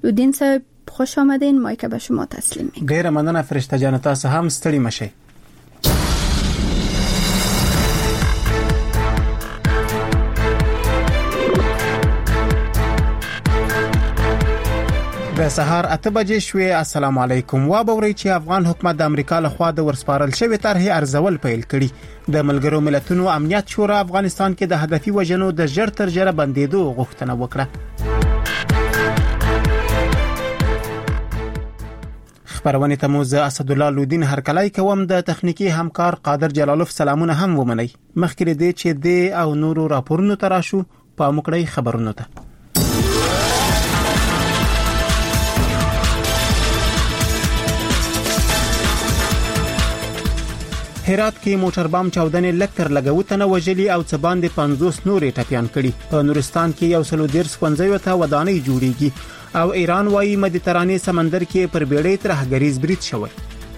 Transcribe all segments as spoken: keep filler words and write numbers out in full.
لودین صاحب خوش آمدین، مایک به شما تسلیم می‌کنم. ډیره مننه فرشته جان، تاسو هم ستړي مشئ. د سهار اته بجې شوې. السلام علیکم. و به ورې چې افغان حکومت د امریکا له خوا د ورسپارل شوی طرحې ارزول پیل کړي. د ملګرو ملتونو امنیت شورا افغانستان کې د هدفي وژنو د ژر تر ژره بندیدو غوښتنه وکړه. خبرونه ته مو زه اسدالله لودین هرکلی کوم. د تخنیکی همکار قادر جلالوف سلامونه هم ومني. مخکې دې چې د او نورو راپورونو تراشو په مکړی خبرونو ته. هرات کې موټر بام چاودنې لکتر لګوتنه وجلی او څه باندې پنځوس نورې ټپيان کړي. په نورستان کې یو سلو ډیر ښوونځیو ته ودانۍ جوړیږي او ایران وايي مدیترانې سمندر کې پر بیړۍ ترهګریز برید شوی.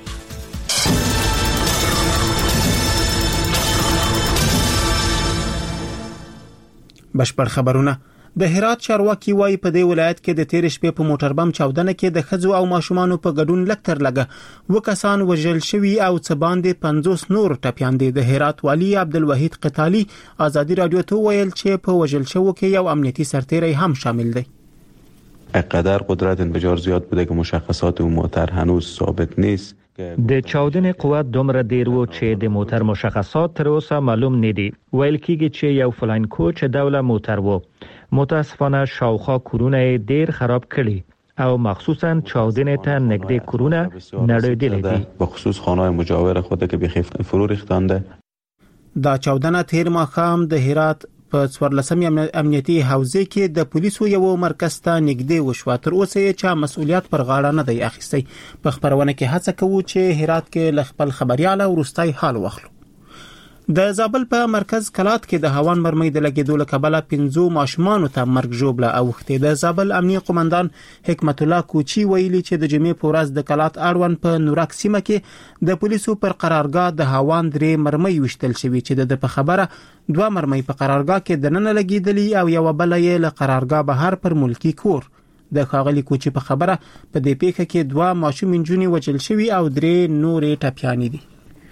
بشپړ خبرونه. د هرات چارواکي وايي په دې ولایت کې د تیر شپې په موټر بم چاودنه کې د خځو او ماشومانو په ګډون لکتر لګه وکسان وژل شوي او څه باندې پنځوس نور ټپيان دي. د هرات والی عبدالوحید قتالی ازادي رادیو ته ویل چې په وژل شوو کې یو امنیتي سرتیری هم شامل دی. اقدر قدرت انفجار زیاد بوده که مشخصات و موتر هنوز ثابت نیست. د چاودنې قوت دومره ډیر و چې د موټر مشخصات تر اوسه معلوم نه دي. ویل کېږي چې یو فلاین کوچ ډوله موټر و. متاسفانه شاوخوا کورونه ډیر خراب کړي او مخصوصا چاودنې ته نږدې کورونه نړیدلې دي. به خصوص خانه‌های مجاور خود که به فرو ریختانده. دا چاودنه تیر ماښام د هرات په څوارلسمې امنیتي حوزه کې د پولیسو یو مرکز ته نږدې وشو. تر اوسه یې چا مسؤلیت پر غاړه نه دی اخیستی. په خبرونه کې هڅه کوو چې هرات کې ل خپل خبرياله ورستای حال واخلو. د زابل په مرکز کلات کې د هوان مرمۍ د لګیدو له کبله پنځو ماشومانو ته مرګ ژوبله اوښتې. د زابل امنیه قومندان حکمت الله کوچی ویلي چې د جمعې په ورځ د کلات اړوند په نورک سیمه کې د پولیسو پر قرارګاه د هوان درې مرمۍ وشتل شوې چې د په خبره دوه مرمۍ په قرارګاه کې دننه لګیدلې او یو بل یې له قرارګاه بهر پر ملکی کور. د خاغلی کوچی په خبره په دې پیښه کې دوه ماشوم انجونې وژل شوي او درې نورې ټپيانې دي.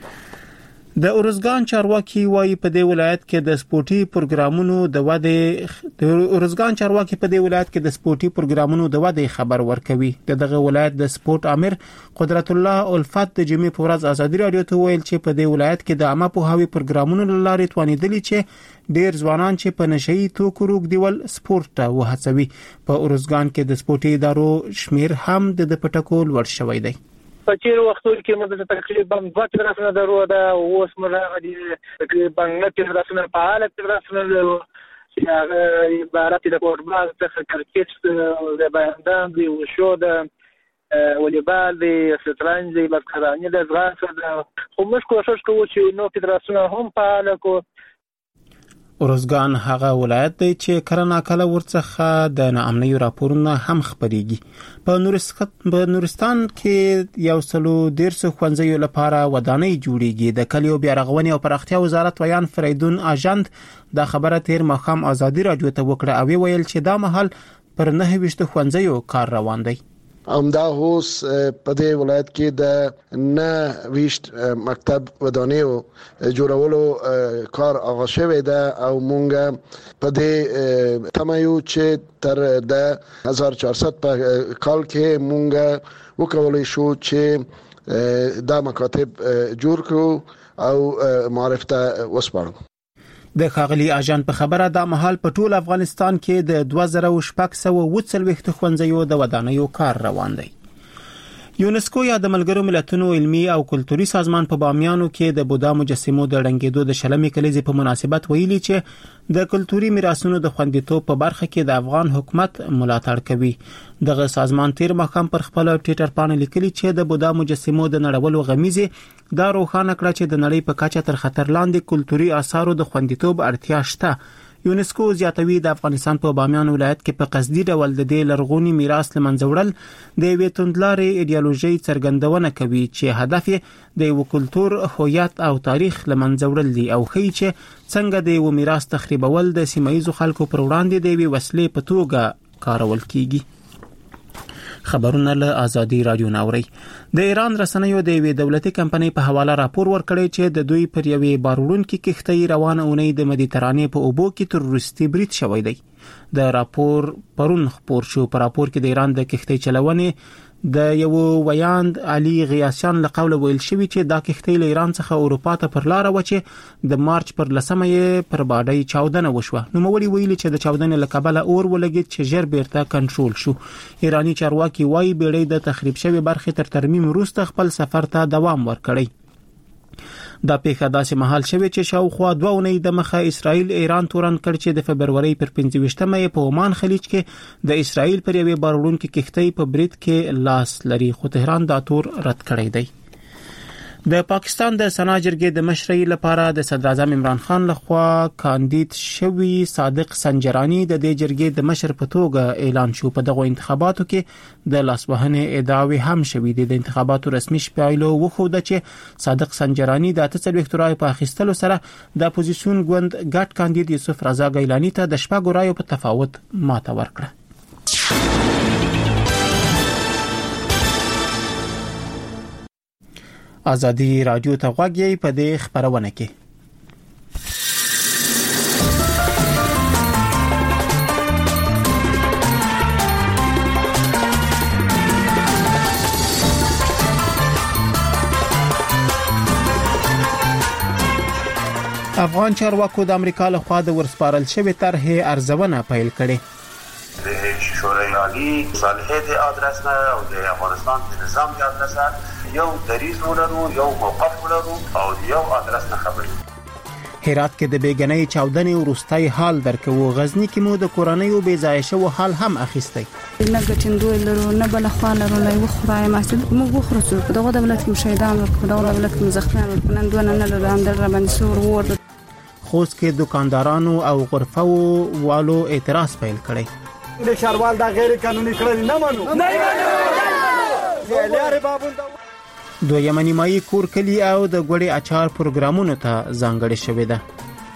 د اورزګان چارواکي وايي په دې ولایت کې د سپورتي پروګرامونو د وده د اورزګان چارواکي په دې ولایت کې د سپورتي پروګرامونو د وده خبر ورکوي. دغه ولایت د سپورت امیر قدرت الله الفت د جمعې په ورځ ازادي رادیو ته ویل چې په دې ولایت کې د عامه پوهاوي پروګرامونو لارې توانیدلي چې ډیر ځوانان چې په نشئی توکو روغديول سپورت ته وهڅوي. په اورزګان کې د سپورتي ادارو شمیر هم د پټکو لوړ شوی دی. په چیر وختونو کې موږ تقریبا دوه فدراسیونه درو دا اوس موږ غوډي تقریبا نه فدراسیونه فعال فدراسیونه چې هغه عبارت د فوټبال څخه کرکټ د بیاندان دی او شو د والیبال دی شطرنج دی بسکرانی د ځغاسته د خو موږ کوشش کوو چې نو فدراسیونه هم فعال کو. اورزګان هغه ولایت دی چې کرنا کله ورڅخه د ناامنۍ راپورونه هم خبريږي. په نورستان کې یو سلو ډیر څو ښوونځیو لپاره ودانۍ جوړیږي. د کلیو بیا رغونې او پراختیا وزارت ویان فریدون اجند دا خبره تیر مخام ازادي رادیو ته وکړه او ویل چې دا مهال پر نه ویشت ښوونځیو کار روان دی. همدا هوس په دې ولایت کې د نه ویشت مکتب ودانیو جوړولو کار آغاز شوی دی او مونږ په دې تمایو چې تر د هزار و چهارصد په کال کې مونږ وکولای شو چې دا مکاتب جوړ کړو او معرف ته وسپارو. د خاغلی اجان په خبره د محل په ټول افغانستان کې د دوه زره شپږ سوه اووه څلوېښت ښوونځیو د ودانیو کار روان دی. یونسکو یا د ملګرو ملتونو علمي او کلتوري سازمان په بامیانو کې د بودا مجسمو د رنګېدو د شلمې کلیزې په مناسبت ویلي چې د کلتوري میراثونو د خوندیتوب په برخه کې د افغان حکومت ملاتړ کوي. دغه سازمان تیر مخام پر خپل ټوئیټر باندې لیکلي چې د بودا مجسمو د نړولو غمیزه دا روښانه کړه چې د نړۍ په کچه تر خطر لاندې کلتوري آثارو د خوندیتوب اړتیا شته. یونسکو زیاتوي د افغانستان په بامیان ولایت کې په قصدي ډول د دې لرغونی میراث لمنځه وړل د یوې توندلارې ایډیالوژي څرګندونه کوي چې هدف یې د یو کلتور هویت او تاریخ لمنځه وړل دي او ښیي چې څنګه د یو میراث تخریبول د سیمایي خلکو پر وړاندې د یوې وسلې په توګه کارول کیږي. خبرونه له ازادي رادیو ناوړي. د ایران رسنیو د یوې دولتي کمپنۍ په حواله راپور ورکړی چې د دوی پر یوې بارولونکو کښتۍ روانه اونۍ د مدیترانې په اوبو کې تروریستي برید شوی دی. د راپور پرون خبر شو. په راپور کې د ایران د کښتۍ چلونې د یو ویاند علي غیاسان له قوله ویل شوی چې دا کښتۍ له ایران څخه اروپا ته پر لار و چې د مارچ پر لسمه یې پر باډۍ چاودنه وشوه. نو مولي ویلي چې د چاودنې له کبله اور ولګید چې ژر بیرته کنټرول شو. ایرانی چارواکي وايي بیړۍ د تخریب شوی برخې تر ترمیم وروسته خپل سفر ته دوام ورکړی. دا پیښه داسې مهال شوه چې شاوخوا دوه اونۍ د مخه اسرائیل ایران تورن کړ چې د فبرवरी پر پنځه ویشتمه په عمان خلیج کې د اسرائیل پر یوې بارولونکو کښتۍ په برید کې لاس لري، خو تهران دا تور رد کړی دی. د پاکستان د سنا جرګې د مشرۍ لپاره د صدر اعظم عمران خان لخوا کاندید شوی صادق سنجرانی د دې جرګې د مشر په توګه اعلان شو. په دغه انتخاباتو کې د لاسوهنې ادعاوې هم شوې دي. د انتخاباتو رسمي شپایلو وښوده چې صادق سنجرانی د اته څلوېښت رایو په اخیستلو سره د اپوزیسیون ګوند ګډ کاندید یوسف رضا ګیلانی ته د شپږ رایو په تفاوت ماته ورکړه. ازادي رادیو ته غوږی په دې خبرونه کې. افغان چارواکو د امریکا له خوا د ورسپارل شوی طرحې ارزونه پیل کړې. د شورای عالی صالحیت آدرس نه او د افغانستان د نظام د آدرس یو دریز ولرو، یو موقف ولرو او یو آدرس نه خبرې. هرات کې د بیګنۍ چاودنې وروستۍ حال درکو. غزنی کې مو د کورنۍ بې ځای شو حال هم اخیستی. نه ګټندو لرو نه بل خو لرو نه یو خدای محسوب موږ خرڅو په دغه دولت کې شهیدان ورکو، په دغه دولت کې زخمیان ورکو، نن دوه نه لرو هم در باندې سور ور. خوست کې دکاندارانو او غرفو والو اعتراض پیل کړی. د شاروال دا غیر قانوني کړل نه منو نه منو لاره بابون. دو یمنی مای کور کلی او د ګوړې اچار پروګرامونو ته ځانګړې شوې ده.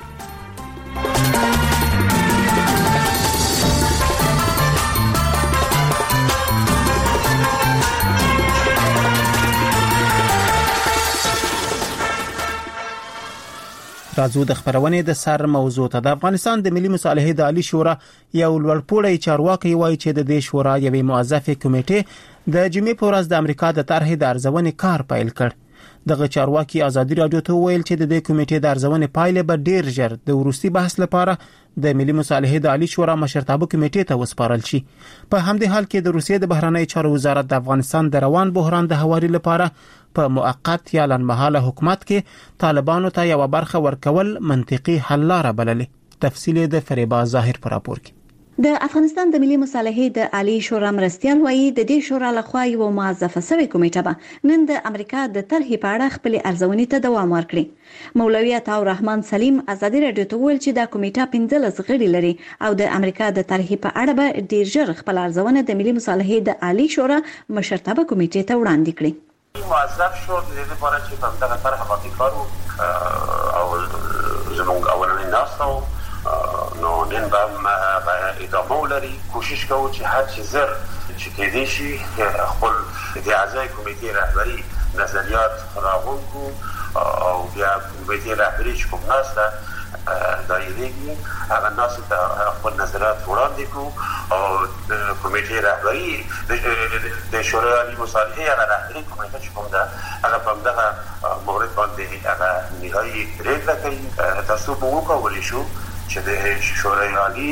راځو د خبرونې د سر موضوع ته. د افغانستان د ملي مصالحې د عالی شورا یو لوړپوړی چارواکي وایي چې د دې شورا یوې موظفه کمیټې د جمعې په ورځ د امریکا د طرحې د ارزونې کار پیل کړ. دغه چارواکي ازادي رادیو ته ویل چې د دې کمیټې د ارزونې پایلې به ډیر ژر د وروستي بحث لپاره د ملي مصالحې د عالی شورا مشرتابه کمیټې ته وسپارل شي. په همدې حال کې د روسیې د بهرنی چارو وزارت د افغانستان د روان بحران د هواري لپاره په موقت یا لنډمهاله حکومت کې طالبانو ته یو برخه ورکول منطقي حل لاره بللې. تفصیل د فریبا ظاهر پر راپور کې. د افغانستان د ملي مصالحې د عالی شورا مرستیال وایي د دې شورا لخوا یو موظفه سوی کمیټه به نن د امریکا د طرحې په اړه خپل ارزونې ته دوام ورکړي. مولوی عطا الرحمن سلیم ازادي رادیو ته ویل چې دا کمیټه پنځلس غړي لري او د امریکا د طرحې په اړه به ډیر ژر خپل ارزونه د ملي مصالحې د عالی شورا مشرتابه کمیټې ته وړاندې کړي. موظف شو د دې لپاره چې په دغه طرح باندې کار او زموږ اولنی ناستو نو نن به ادامه ولري. کوشش کوو چې هر څه زر چې کېدای شي خپل د اعضای کمیټې رهبری نظریات راغونکو او بیا کمیټې رهبری چې کوم ناسته دایریږي هغه ناسته ته خپل نظریات وړاندې کړو او کمیټې رهبری د شورای عالی مصالحې هغه رهبری کمیټه چې کوم ده هغه په دغه مورد باندې هغه نهایي پرېکړه کوي. تاسو به وکولی شو چې د شورای عالی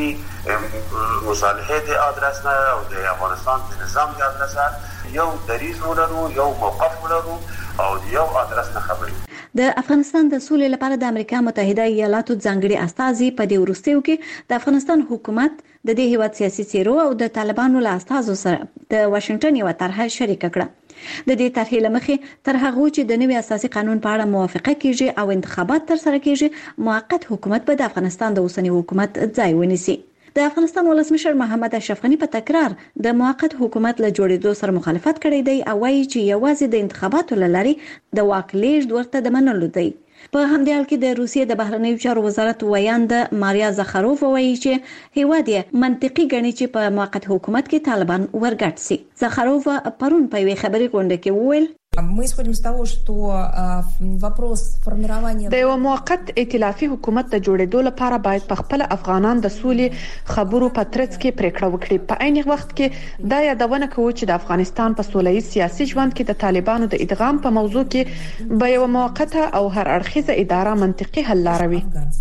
مصالحې د آدرس نه او د افغانستان د نظام د آدرس یو دریز ولرو، یو موقف ولرو او یو آدرس نه خبرې. د افغانستان د سولې لپاره د امریکا متحده ایالاتو ځانګړي استازي په دې وروستیو کې د افغانستان حکومت د دې هیواد سیاسي څیرو او د طالبانو له استازو سره د واشنگټن یو طرحه شریک کړه. د دې طرحې لمخې تر هغه چې د نوي اساسي قانون په اړه موافقه کیږي او انتخابات تر سره کیږي، موقت حکومت به د افغانستان د اوسنی حکومت ځای ونیسي. د افغانستان ولسمشر محمد اشرف غنی په تکرار د موقت حکومت له جوړېدو سره مخالفت کړی دی او وایي چې یوازې د انتخاباتو لاري د واک لیږد ورته د منلو دی. په همدې حال کې د روسیې د بهرنیو چارو وزارت ویاند ماریا زخاروف وایي چې هیواد یې منطقي ګڼي چې په موقت حکومت کې طالبان ورګټ سي. زخاروف پرون په یوې خبري غونډه کې وویل Мы исходим с того, что вопрос формирования د یو موقت ائتلافي حکومت د جوړېدو لپاره باید په خپل افغانان د سولې خبرو په ترڅ کې پریکړه وکړي. په عین وخت کې دا یادونه کوي چې د افغانستان په سولهییز سیاسي ژوند کې د طالبانو د ادغام په موضوع کې به یو موقته او هر اړخیزه اداره منطقي حل لاري.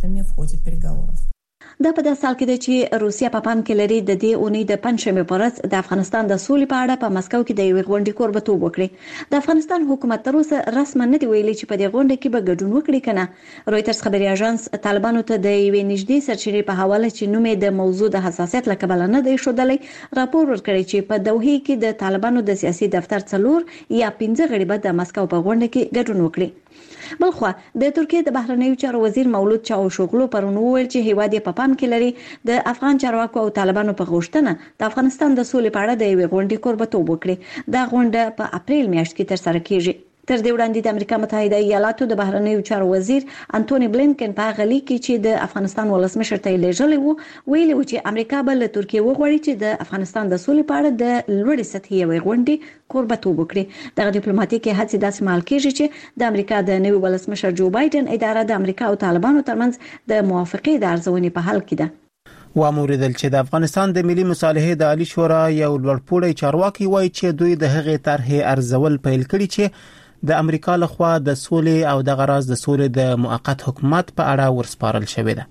دا په داسې حال کې ده چې روسیا په پام کې لري د دې اونۍ د پنځشنبه پر ورځ د افغانستان د سولې په اړه په مسکو کې د یوې غونډې کوربتوب وکړي. د افغانستان حکومت تر اوسه رسماً نه دی ویلي چې په دې غونډه کې به ګډون وکړي کنه. رويټرز خبري اژانس طالبانو ته د یوې نږدې سرچینې په حواله چې نوم یې د موضوع د حساسیت له کبله نه دی ښودلی راپور ورکړی چې په دوحه کې د طالبانو د سیاسي دفتر څلور یا پنځه غړي به د مسکو په غونډه کې ګډون وکړي. بلخوا د ترکیه د بهرنیو چارو وزیر مولود چاوشوغلو پرون وویل چې هیواد یې په پام کې لري د افغان چارواکو او طالبانو په غوښتنه د افغانستان د سولې په اړه د یوې غونډې کوربتوب وکړي. دا غونډه په اپریل میاشت کې ترسره کیږي. تر دې وړاندې د امریکا متحده ایالاتو د بهرنیو چارو وزیر انټونی بلینکن په غلي کې چې د افغانستان ولسمشر ته لېږلی وو ویلي و چې امریکا به له ترکیه وغواړي چې د افغانستان د سولې په اړه د لوړې سطحې یوې غونډې کوربتوب وکړي. دغه ډیپلوماټیکي هڅې داسې مهال کېږي چې د امریکا د نوي ولسمشر جو بایدن اداره د امریکا او طالبانو ترمنځ د موافقې د ارزونې په حال کې ده. واموریدل چې د افغانستان د ملي مصالحې د عالی شورا یو لوړپوړی چارواکي وایي چې دوی د هغې طرحې ارزول پیل کړي چې د امریکا لخوا د سولې او د غراز د سولې د موقت حکومت په اړه ورسپارل شوې ده.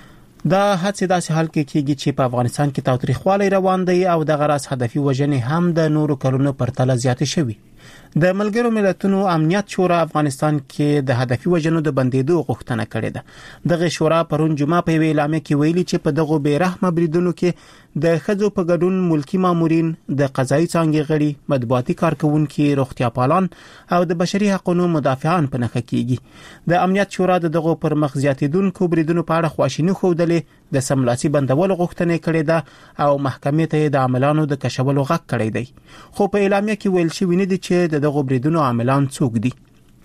دا هڅه داسې حال کې کېږي چې په افغانستان کې تاوتریخوالی روان دی او د غراز هدفي وژنې هم د نورو کلونو پر تله زیاتې شوي. د ملګرو ملتونو امنیت شورا افغانستان کې د هدفي وژنو د بندیدو غوښتنه کړې ده. دغه شورا پرون جمعه په ویلامه کې ویلي چې په دغه بیرحمه بریدونو کې د خځو په ګډون ملکی مامورین، د قضایي څانګې غړي، مطبوعاتي کارکونکي، روغتیا پالان او د بشري حقوقو مدافعان په نخښه کیږي. د امنیت شورا دغه پر مخ زیاتیدونکو بریدونو په اړه خواشینی خوده د سملاسي بندولو غوښتنه کړې ده او محکمې ته د عاملانو د کشولو غږ کړی دی. خو په اعلامیه کې ویل شوی نه دی چې د دغه بریدونو عاملان څوک دي.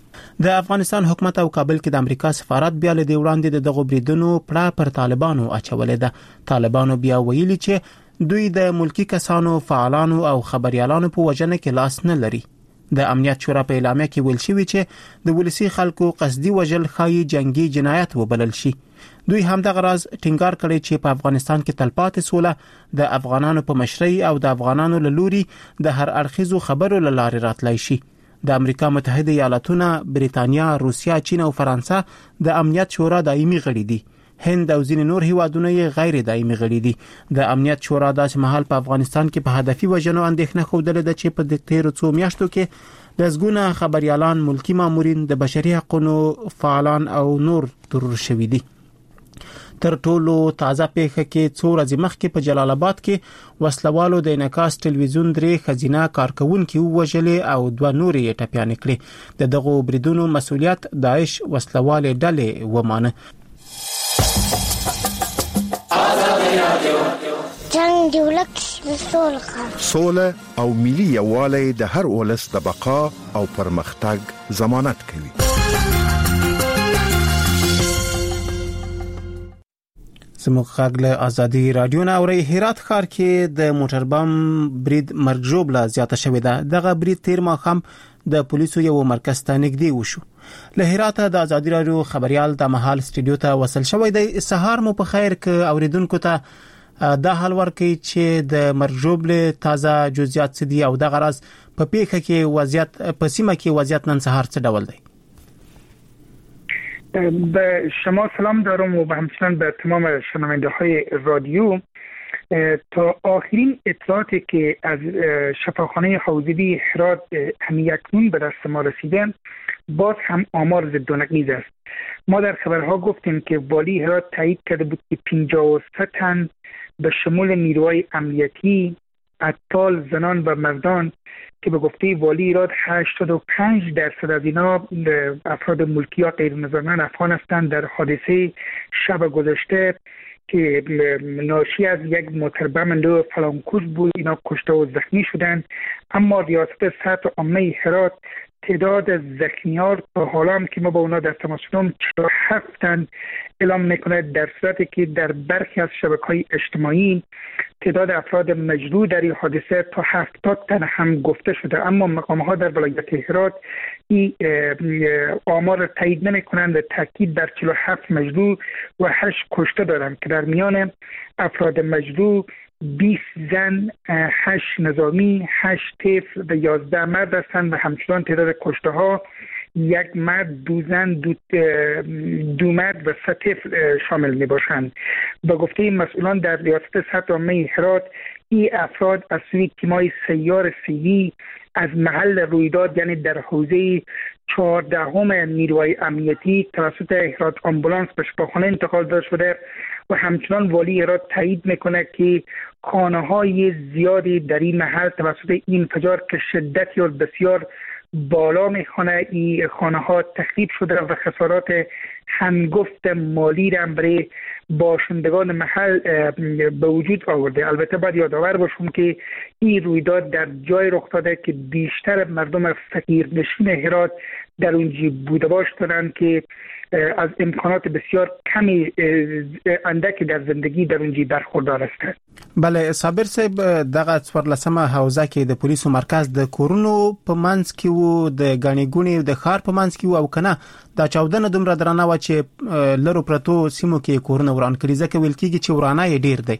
د افغانستان حکومت او کابل کې د امریکا سفارت بیا له دې وړاندې د دغه بریدونو پړه پر طالبانو اچولې ده. طالبانو بیا ویلي چې دوی د ملکی کسانو، فعالانو او خبريالانو په وژنه کې لاس نه لري. د امنیت شورا په اعلامیه کې ویل شوی چې د ولسی خلکو قصدي وژل خایي جنگي جنایت وبلل شي. دوی هم د غراز ټینګار کړي چې په افغانستان کې تلپاتې سوله د افغانانو په مشرۍ او د افغانانو له لوري د هر اړخیزو خبرو له لارې راتلای شي. د امریکا متحده ایالاتونه، بریتانیا، روسیا، چین او فرانسه د امنیت شورا دایمي غړي دي. هند او ځینې نور هیوادونه یې غیر دایمي غړي دي. د امنیت شورا داسې مهال په افغانستان کې په هدفي وژنو اندېښنه خوده ده چې په دغه تیر څو میاشتو کې د زګونه خبريالان، ملکی مامورین، د بشري حقوقو فعالان او نور ترور شوي دي. تر ټولو تازه پیښه کې څو ورځې مخکې په جلال آباد کې وسلوالو د انعکاس ټلویزیون درې خزینه کارکونکو وژلې او دوه نورې یې ټپيانې کړې. د دغه بریدونو مسؤلیت داعش وسلوال ډلې ومانه. جنگ دی ولک سوله سوله او ملي یووالی د هر ولس د بقا او پرمختګ ضمانت کوي. زموږ غږ له ازادي رادیو نه اوري. هرات ښار کې د موټر بم برید مرګ ژوبله زیاته شوې ده. دغه برید تیر ماښام د پولیسو یو مرکز ته نږدې وشو. له هرات د ازادي رادیو خبريال د محل سټډیو ته وصل شوی دی. سهار مو په خیر ک اوریدونکو ته دا حال ورکړي چې د مرګ ژوبله تازه جزئیات څه دي او د غراز په پیښه کې وضعیت په سیمه کې وضعیت نن سهار څه ډول دی. به شما سلام دارم و به همچنین به تمام شنونده های رادیو. تا آخرین اطلاعاتی که از شفاخانه حوزوی هرات همیکنون به دست ما رسیده باز هم آمار ضدانگیز است. ما در خبرها گفتیم که والی هرات تایید کرده بود که پنجاه و سه تن به شمول نیروهای امنیتی، اتال، زنان و مردان که به گفته والی ایراد هشتاد و پنج درصد از اینا افراد ملکی یا غیر نظامیان افغان هستند در حادثه شب گذشته که ناشی از یک موتر بم نوع فلانکوز بود. اینا کشته و زخمی شدند. اما ریاست سطح عامه هرات تعداد زخمیان تا حالا هم که ما با اونا در تماس هستیم چهل و هفت تن اعلام میکنه، در صورتی که در برخی از شبکه‌های اجتماعی تعداد افراد مجروح در این حادثه تا هفتاد تن هم گفته شده. اما مقام‌ها در ولایت هرات این آمار را تایید نمی‌کنند و تاکید بر چهل و هفت مجروح و هشت کشته دارند که در میان افراد مجروح بیست زن، هشت نظامی، هشت طفل و یازده مرد هستند و همچنان تعداد کشته ها یک مرد، دو زن، دو, دو مرد و سه طفل شامل می باشند. با گفته مسئولان در ریاست صدر عامه هرات این افراد از سوی تیمای سیار سیلی از محل رویداد یعنی در حوزه چهاردهم نیروهای امنیتی توسط هرات آمبولانس به شفاخانه انتقال داده شده و همچنان والی هرات تایید میکنه که خانه‌های زیادی در این محل توسط این انفجار که شدتی و بسیار بالا میخونه این خانه ها تخریب شده و خسارات هنگفت مالی را برای باشندگان محل به وجود آورده. البته باید یادآور باشم که این رویداد در جای رخ داده که بیشتر مردم فقیرنشین هرات در اونجا بوده باش دارند که از امکانات بسیار کمی اندکی در زندگی در اونجا برخوردار هستند. بله صابر صاحب، دغه څوارلسمه حوزه کې د پولیسو مرکز د کورونو په منځ کې وو، د غنی ګونی د ښار په منځ کې وو او کنه دا چاودنه دومره درنه و چې لرو پرتو سیمو کې کورونه وران کړي، ځکه ویل کېږي چې ورانه یې ډیر دی.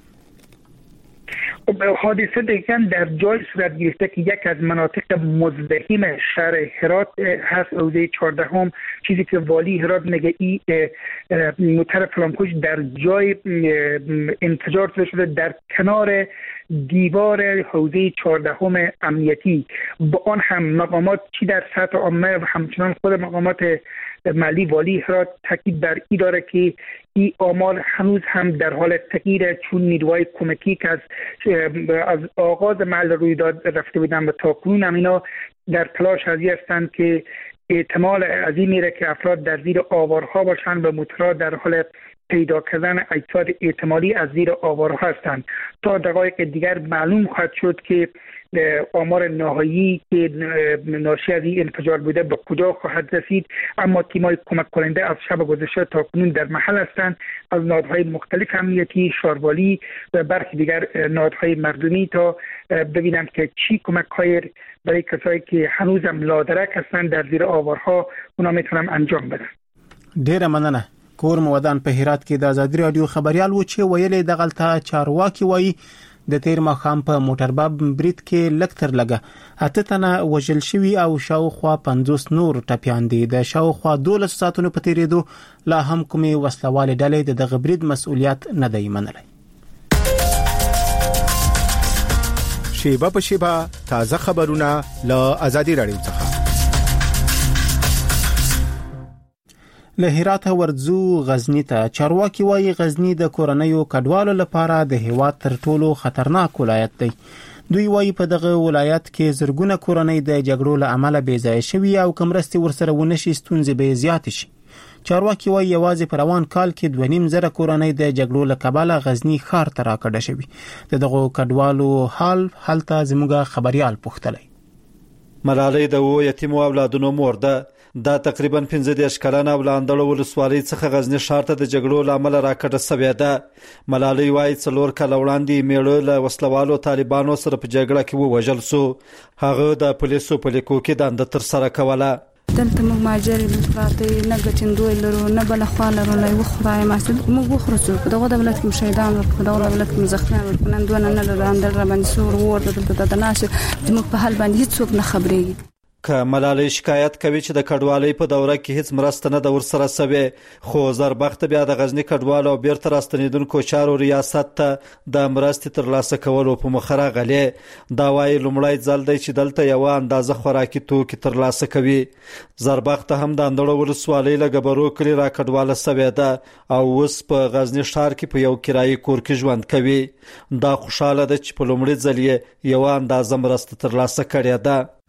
حادثه دقیقا در جای صورت گرفته که یک از مناطق مزدحم شهر هرات هست، حوزه چهاردهم. چیزی که والی هرات میگه این موتر فلانکوش در جای انفجار شده در کنار دیوار حوزه چهاردهم امنیتی. با آن هم مقامات چی در سطح عامه و همچنان خود مقامات مالی والی هرات تاکید بر این داره که این آمار هنوز هم در حال تغییر، چون نیروهای کمکی که از از آغاز محل رویداد رفته بودن و تا کنون هم اینا در تلاش ازی هستند که احتمال از این میره که افراد در زیر آوارها باشند و موترها در حال پیدا کردن اجساد احتمالی از زیر آوارها هستند. تا دقایق دیگر معلوم خواهد شد که آمار نهایی که ناشی از این انفجار بوده به کجا خواهد رسید. اما تیم‌های کمک کننده از شب گذشته تا کنون در محل هستند، از نهادهای مختلف امنیتی، شاروالی و برخی دیگر نهادهای مردمی، تا ببینم که چی کمک‌های برای کسایی که هنوزم لادرک هستند در زیر آوارها اونا میتونم انجام بدن. ډیره مننه. کور مودان په هرات کې د آزادي رادیو خبريال و چې ویلې دغلطه چارواکي وایي د تیر مخام په موټرباب برید کې لکتر لګه اته تنه وژل شوی او شاوخوا پنځوس نور ټپیان دي. د شاوخوا دولس ساعتونو په تیریدو لا هم کومي وسلواله ډلې د دغه برید مسؤلیت نه دی منلای. شیبه په شیبه تازه خبرونه له آزادي رادیو څخه. له هرات ورځو غزنی ته. چارواکي وایي غزنی د کورنیو کډوالو لپاره د هیواد تر ټولو خطرناک ولایت دی. دوی وایي په دغه ولایت کې زرګونه کورنۍ د جګړو له امله بې ځای شوي او کمرستي ورسره ونشي ستونزې به زیات شي. چارواکي وایي یوازې په روان کال کې دوه نیم زره کورنۍ د جګړو له کبله غزنی ښار ته راکډه شوي. د دغو کډوالو حال هلته زموږ خبريال پوښتلی. ملالۍ د و یتیمو اولادونو مور ده. دا تقریبا پنځه دیرش کلنه ولاندړو ولسوالۍ څخه غزنی ښار ته د جګړو لامل راکړه سوې ده. ملالۍ وايي څلور کاله وړاندې میړه له وسلوالو طالبانو سره په جګړه کې ووژل سو. هغه د پولیسو په لیکو کې دنده تر سره کوله. دلته موږ ماجرې لپاره نه ګټندوی لرو نه بل خو لرو نه و خدای ماسد موږ وخرسو په دغه دولت کې شهیدان ورکړو، په دغه دولت کې مزخرفان ورکړو، نن دوه نه لرو اندر را باندې سور ورته دلته د ناس موږ په حال باندې هیڅ نه خبرېږي. که ملالۍ شکایت کوي چې د کډوالۍ په دوره کې هیڅ مرسته نه د ورسره سوي، خو زربخت بیا د غزنی کډوالو او بیرته راستنیدونکو چارو ریاست ته د مرستې ترلاسه کولو په مخ راغلی. دا وايي لومړی ځل دی چې دلته یو اندازه خوراکي توکي ترلاسه کوي. زربخت هم د اندړو ولسوالۍ له ګبرو کلی را کډواله سوي ده او اوس په غزنی ښار کې په یو کرایي کور کې ژوند کوي. دا خوشاله ده چې په لومړي ځل یې یو اندازه مرسته ترلاسه کړې ده.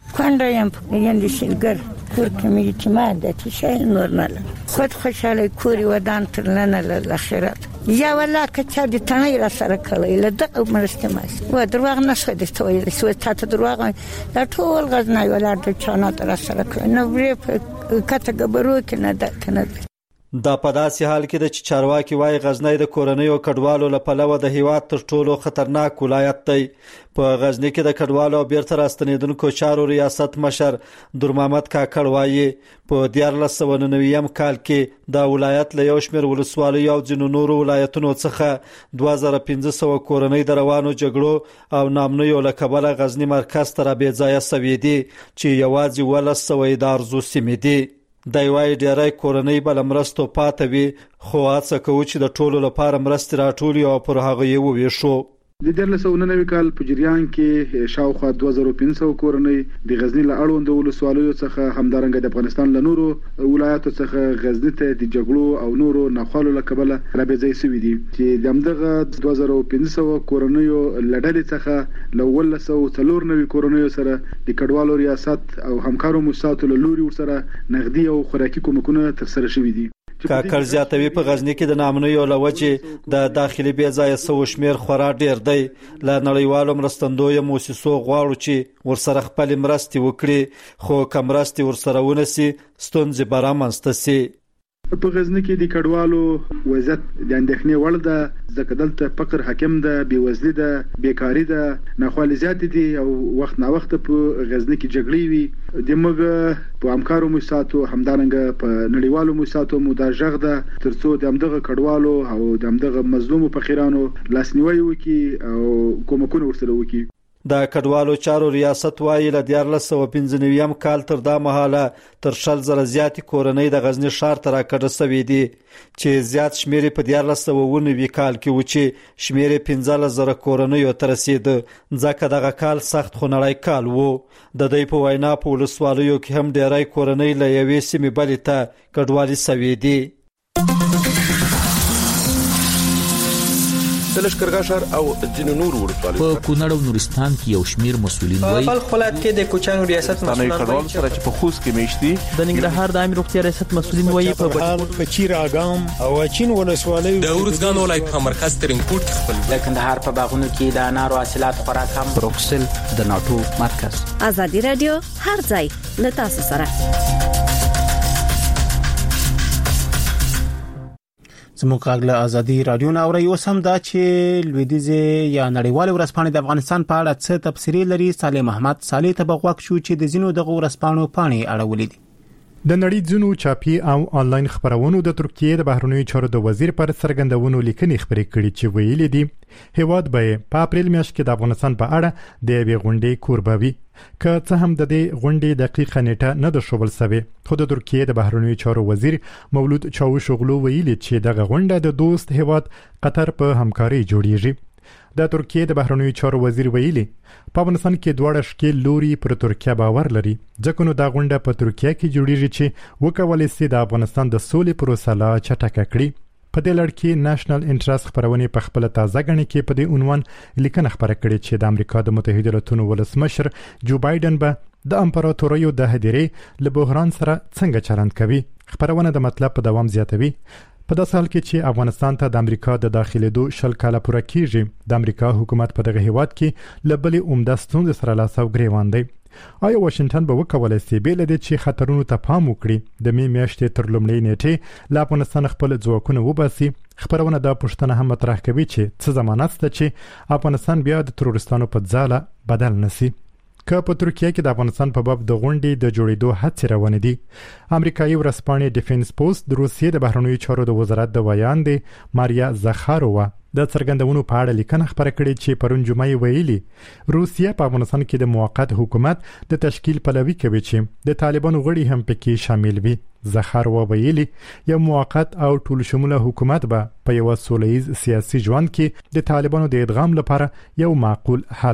کونډه یم یندې شلګر کور کې مې اعتماد د شي نور نه خود خوشاله کوري ودان تر نه له اخرت یا ولا کچا د تنه را سره کړی له دغه مرسته ما و دروغ نشه د تویل سو ته دروغ د ټول غزنای ولر د چانه تر سره کړی نو وی کته ګبرو کې نه ده کنه دا په داسې حال کې د چارواکي وايي غزنی د کورنیو کډوالو لپاره د هیواد تر ټولو خطرناک ولایت دی. په غزنی کې د کډوالو بیرته راستنیدونکو چارو ریاست مشر در محمد کاکړ وايي په دیارلس سوه نوي کال کې دا ولایت له یو شمېر ولسوالیو او ځینو نورو ولایتونو څخه دوه زره پنځه سوه کورنۍ د روانو جګړو او نامنیو له کبله غزنی مرکز ته رابېځایه سوي دي چې یوازې ولس سوه یې د ارزو سیمې دي. دی وايي ډېری کورنۍ به له مرستو پاته وي خو هڅه کوو چې د ټولو لپاره مرستې راټولي او پر هغه یې وویشو. د دیارلس سوه نوي کال په جریان کې شاوخوا دوه زره پنځه سوه کورنۍ د غزنی له اړوندو ولسوالیو څخه همدارنګه د افغانستان له نورو ولایاتو څخه غزنی ته د جګړو او نورو ناخوالو له کبله رابېځای شوي دي چې همدغه دوه زره پنځه سوه کورنیو له ډلې څخه له اوولس سوه څلور نوي کورنیو سره د کډوالو ریاست او همکارو موسساتو له لوري ورسره نغدي او خوراکي کومکونه ترسره شوي دي. کاکړ زیاتوي په غزنی کې د نامنیو له وجې د داخلي بې ځایه سوو شمېر خورا ډېر دی. له نړیوالو مرستندویو موسسو غواړو چې ورسره خپلې مرستې وکړي خو که مرستې ورسره ونسي ستونزې به رامنځته سي. په غزنی کې د کډوالو وضعیت د اندېښنې وړ ده ځکه دلته فقر حاکم ده، بېوزلي ده، بیکاري ده، ناخوالې زیاتې دي او وخت نا وخت په غزنی کې جګړې وي. د موږ په همکارو موسساتو همدارنګه په نړیوالو موسساتو مو دا غږ ده ترڅو د همدغه کډوالو او د همدغه مظلومو فقیرانو لاسنیوی وکړي او کومکونه ورسره وکړي. د کډوالو چارو ریاست وايي له دیارلس سوه پنځه نوي کال تر دا مهاله تر شل زره زیاتې کورنۍ د غزنی ښار ته راکډه سوي دي چې زیات شمېر په دیارلس سوه اووه نوي کال کې و چې شمېر پنځلس زره کورنیو ته رسېده ځکه دغه کال سخت خونړی کال و. د دوی په وینا په ولسوالیو کې هم ډېری کورنۍ له یوې سیمې بلې ته کډوالي سوي دي. د لښکرګاه ښار او ځینو نورو ولسوالیو په کونړ او نورستان کې یو شمېر مسؤلین وایي په خپلات کې د کوچانو ریاست مسؤلین کډوال سره چې په خوست کې میشتي د ننګرهار د عامه روغتیا ریاست مسؤلین وایي په په چیر اګام او چین ولسوالیو د اورزګان ولایت په مرکز ترینکوټ کې خپل د کندهار په باغونو کې د انارو حاصلات خوراک هم بروکسل د ناتو مرکز. ازادي رادیو هر ځای له تاسو سره. زموږ غږ له ازادي رادیو نه اوري. اوس هم دا چې لویدیځه یا نړیواله ورځپاڼې د افغانستان په اړه څه تفسیری لري. صالح محمد صالح ته بغوښ شو چې د زینو دغه ورځپاڼو پاڼې اړولې دي. د نړۍ ځینو چاپي او آنلاین خبرونو د ترکیه د بهرنیو چارو د وزیر پر څرګندونو لیکنې خبرې کړې چې ویلي دي هیواد به په اپریل میاشت کې د افغانستان په اړه د یوې غونډې کوربه وي. که څه هم د دې غونډې دقیقه نیټه نه ده ښودل شوې خو د ترکیه د بهرنیو چارو وزیر مولود چاوشوغلو ویلي چې دغه غونډه د دوست هیواد قطر په همکاري جوړیږي. د ترکیه د بهرنیو چارو وزیر ویلي په افغانستان کې دواړه شکل لوري پر ترکیه باور لري ځکه نو دا غونډه په ترکیه کې جوړیږي چې وکولای شي د افغانستان د سولې پروسه لا چټکه کړي. په دې لړ کې نېشنل انټرست خبرونه په خپل تازه غني کې په دې عنوان لیکنه خبره کړې چې د امریکا د متحده ایالاتونو ولسمشر جو بایدن به د امپراتوریو د هدیرې له بحران سره څنګه چلند کوي. خبرونه د مطلب په دوام زیاتوي په داسې حال کې چې افغانستان ته د امریکا د داخليدو شل کاله پوره کیږي. د امریکا حکومت په دغه هیواد کې لبلې عمده ستونزې سره لاس او ګریوان دی. آیا واشنگټن به وکولای شي بیل دي چې خطرونو ته پام وکړي د می میاشتې تر لومړۍ نیټې لا افغانستان خپل ځواکونه وباسي؟ خبرونه دا پوښتنه هم مطرح کوي چې څه ضمانت شته چې افغانستان بیا د تروریستانو په ځاله بدل نشي. که په ترکیه کې د افغانستان په باب د غونډې د جوړېدو هڅې روانې دي. امریکایي ورځپاڼې ډیفنس پوسټ د روسیې د بهرنیو چارو د وزارت د ویاندې ماریا زخارووا د څرګندونو په اړه لیکنه خبره کړې چې پرون جمعې ویلي روسیه په افغانستان کې د موقت حکومت د تشکیل پلوي کوي چې د طالبانو غړي هم پکې شامل وي. زخارووا ویلي یو موقت او ټول شموله حکومت به په یو سولهییز سیاسي ژوند کې د طالبانو د ادغام لپاره یو معقول حل وي.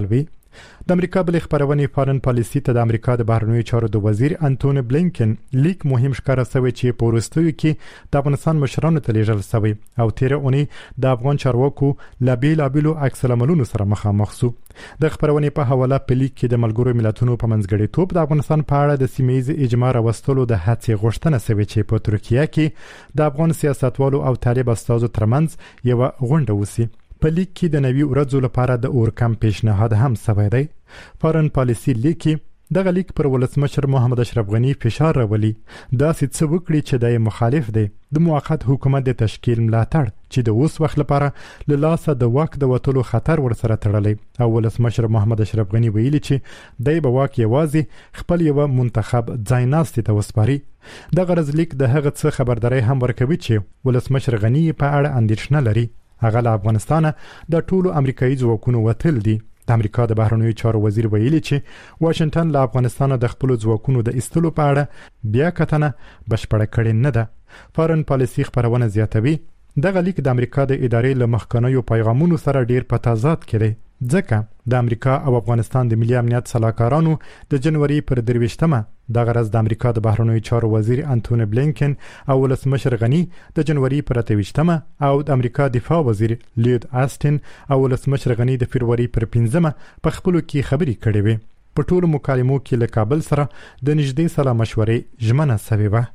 د امریکا بل خبرونه فارن پالیسی ته د امریکا د بهرنیو چارو د وزیر انټونی بلینکن لیک مهم ښکاره شوی چې په وروستیو کې د افغانستان مشرانو ته لیږل شوی او تیر اونۍ د افغان چارواکو له بیلابیلو عکس العملونو سره مخامخ شو. د خبرونه په حواله په لیک کې د ملګرو ملتونو په منځګړیتوب د افغانستان په اړه د سیمه‌ایز اجماع راوستلو د هڅې غوښتنه شوې چې په ترکیه کې د افغان سیاستوالو او طالب استازو ترمنځ یو غونډه وسی. په لیک کې د نوي ورځو لپاره د اورکم پیشنهاد هم شوی دی. فارن پالیسی لیکي دغه لیک پر ولسمشر محمد اشرف غنی فشار راولي داسې څه وکړي چې د مخالف دی د موقت حکومت د تشکیل ملاتړ چې د اوس وخت لپاره له لاسه د واک د وټولو خطر ورسره تړلی او ولسمشر محمد اشرف غنی ویلي چې دای به واک یوازې خپل یو منتخب ځایناستي ته وسپاري. د غرض لیک د هغه څه خبرداري هم ورکوي چې ولسمشر غنی په اړه اندېښنه لري. هغه له افغانستانه د ټولو امریکایي ځواکونو وتل دي. د امریکا د بهرنیو چارو وزیر ویلي چې واشنگټن له افغانستانه د خپل ځواکونو د ایستلو په اړه بیا کتنه بشپړه کړې نه ده. فارن پالیسی خبرونه زیاتوي دغه لیک د امریکا د ادارې له مخکنیو پیغامونو سره ډیر په تضاد کې دی ځکه د امریکا او افغانستان د ملي امنیت صلاحکارانو د جنوري پر درویشتمه د غرض د امریکا د بهرنیو چارو وزیر انټونی بلینکن او ولسمشر غنی د جنوري پر اتهشتمه او د امریکا دفاع وزیر لیود آستن او ولسمشر غنی د فروری پر پنځمه په خپلو کې خبري کړې وي. په ټولو مکالمو کې له کابل سره د نږدې سلا مشورې ژمنه شوې وه.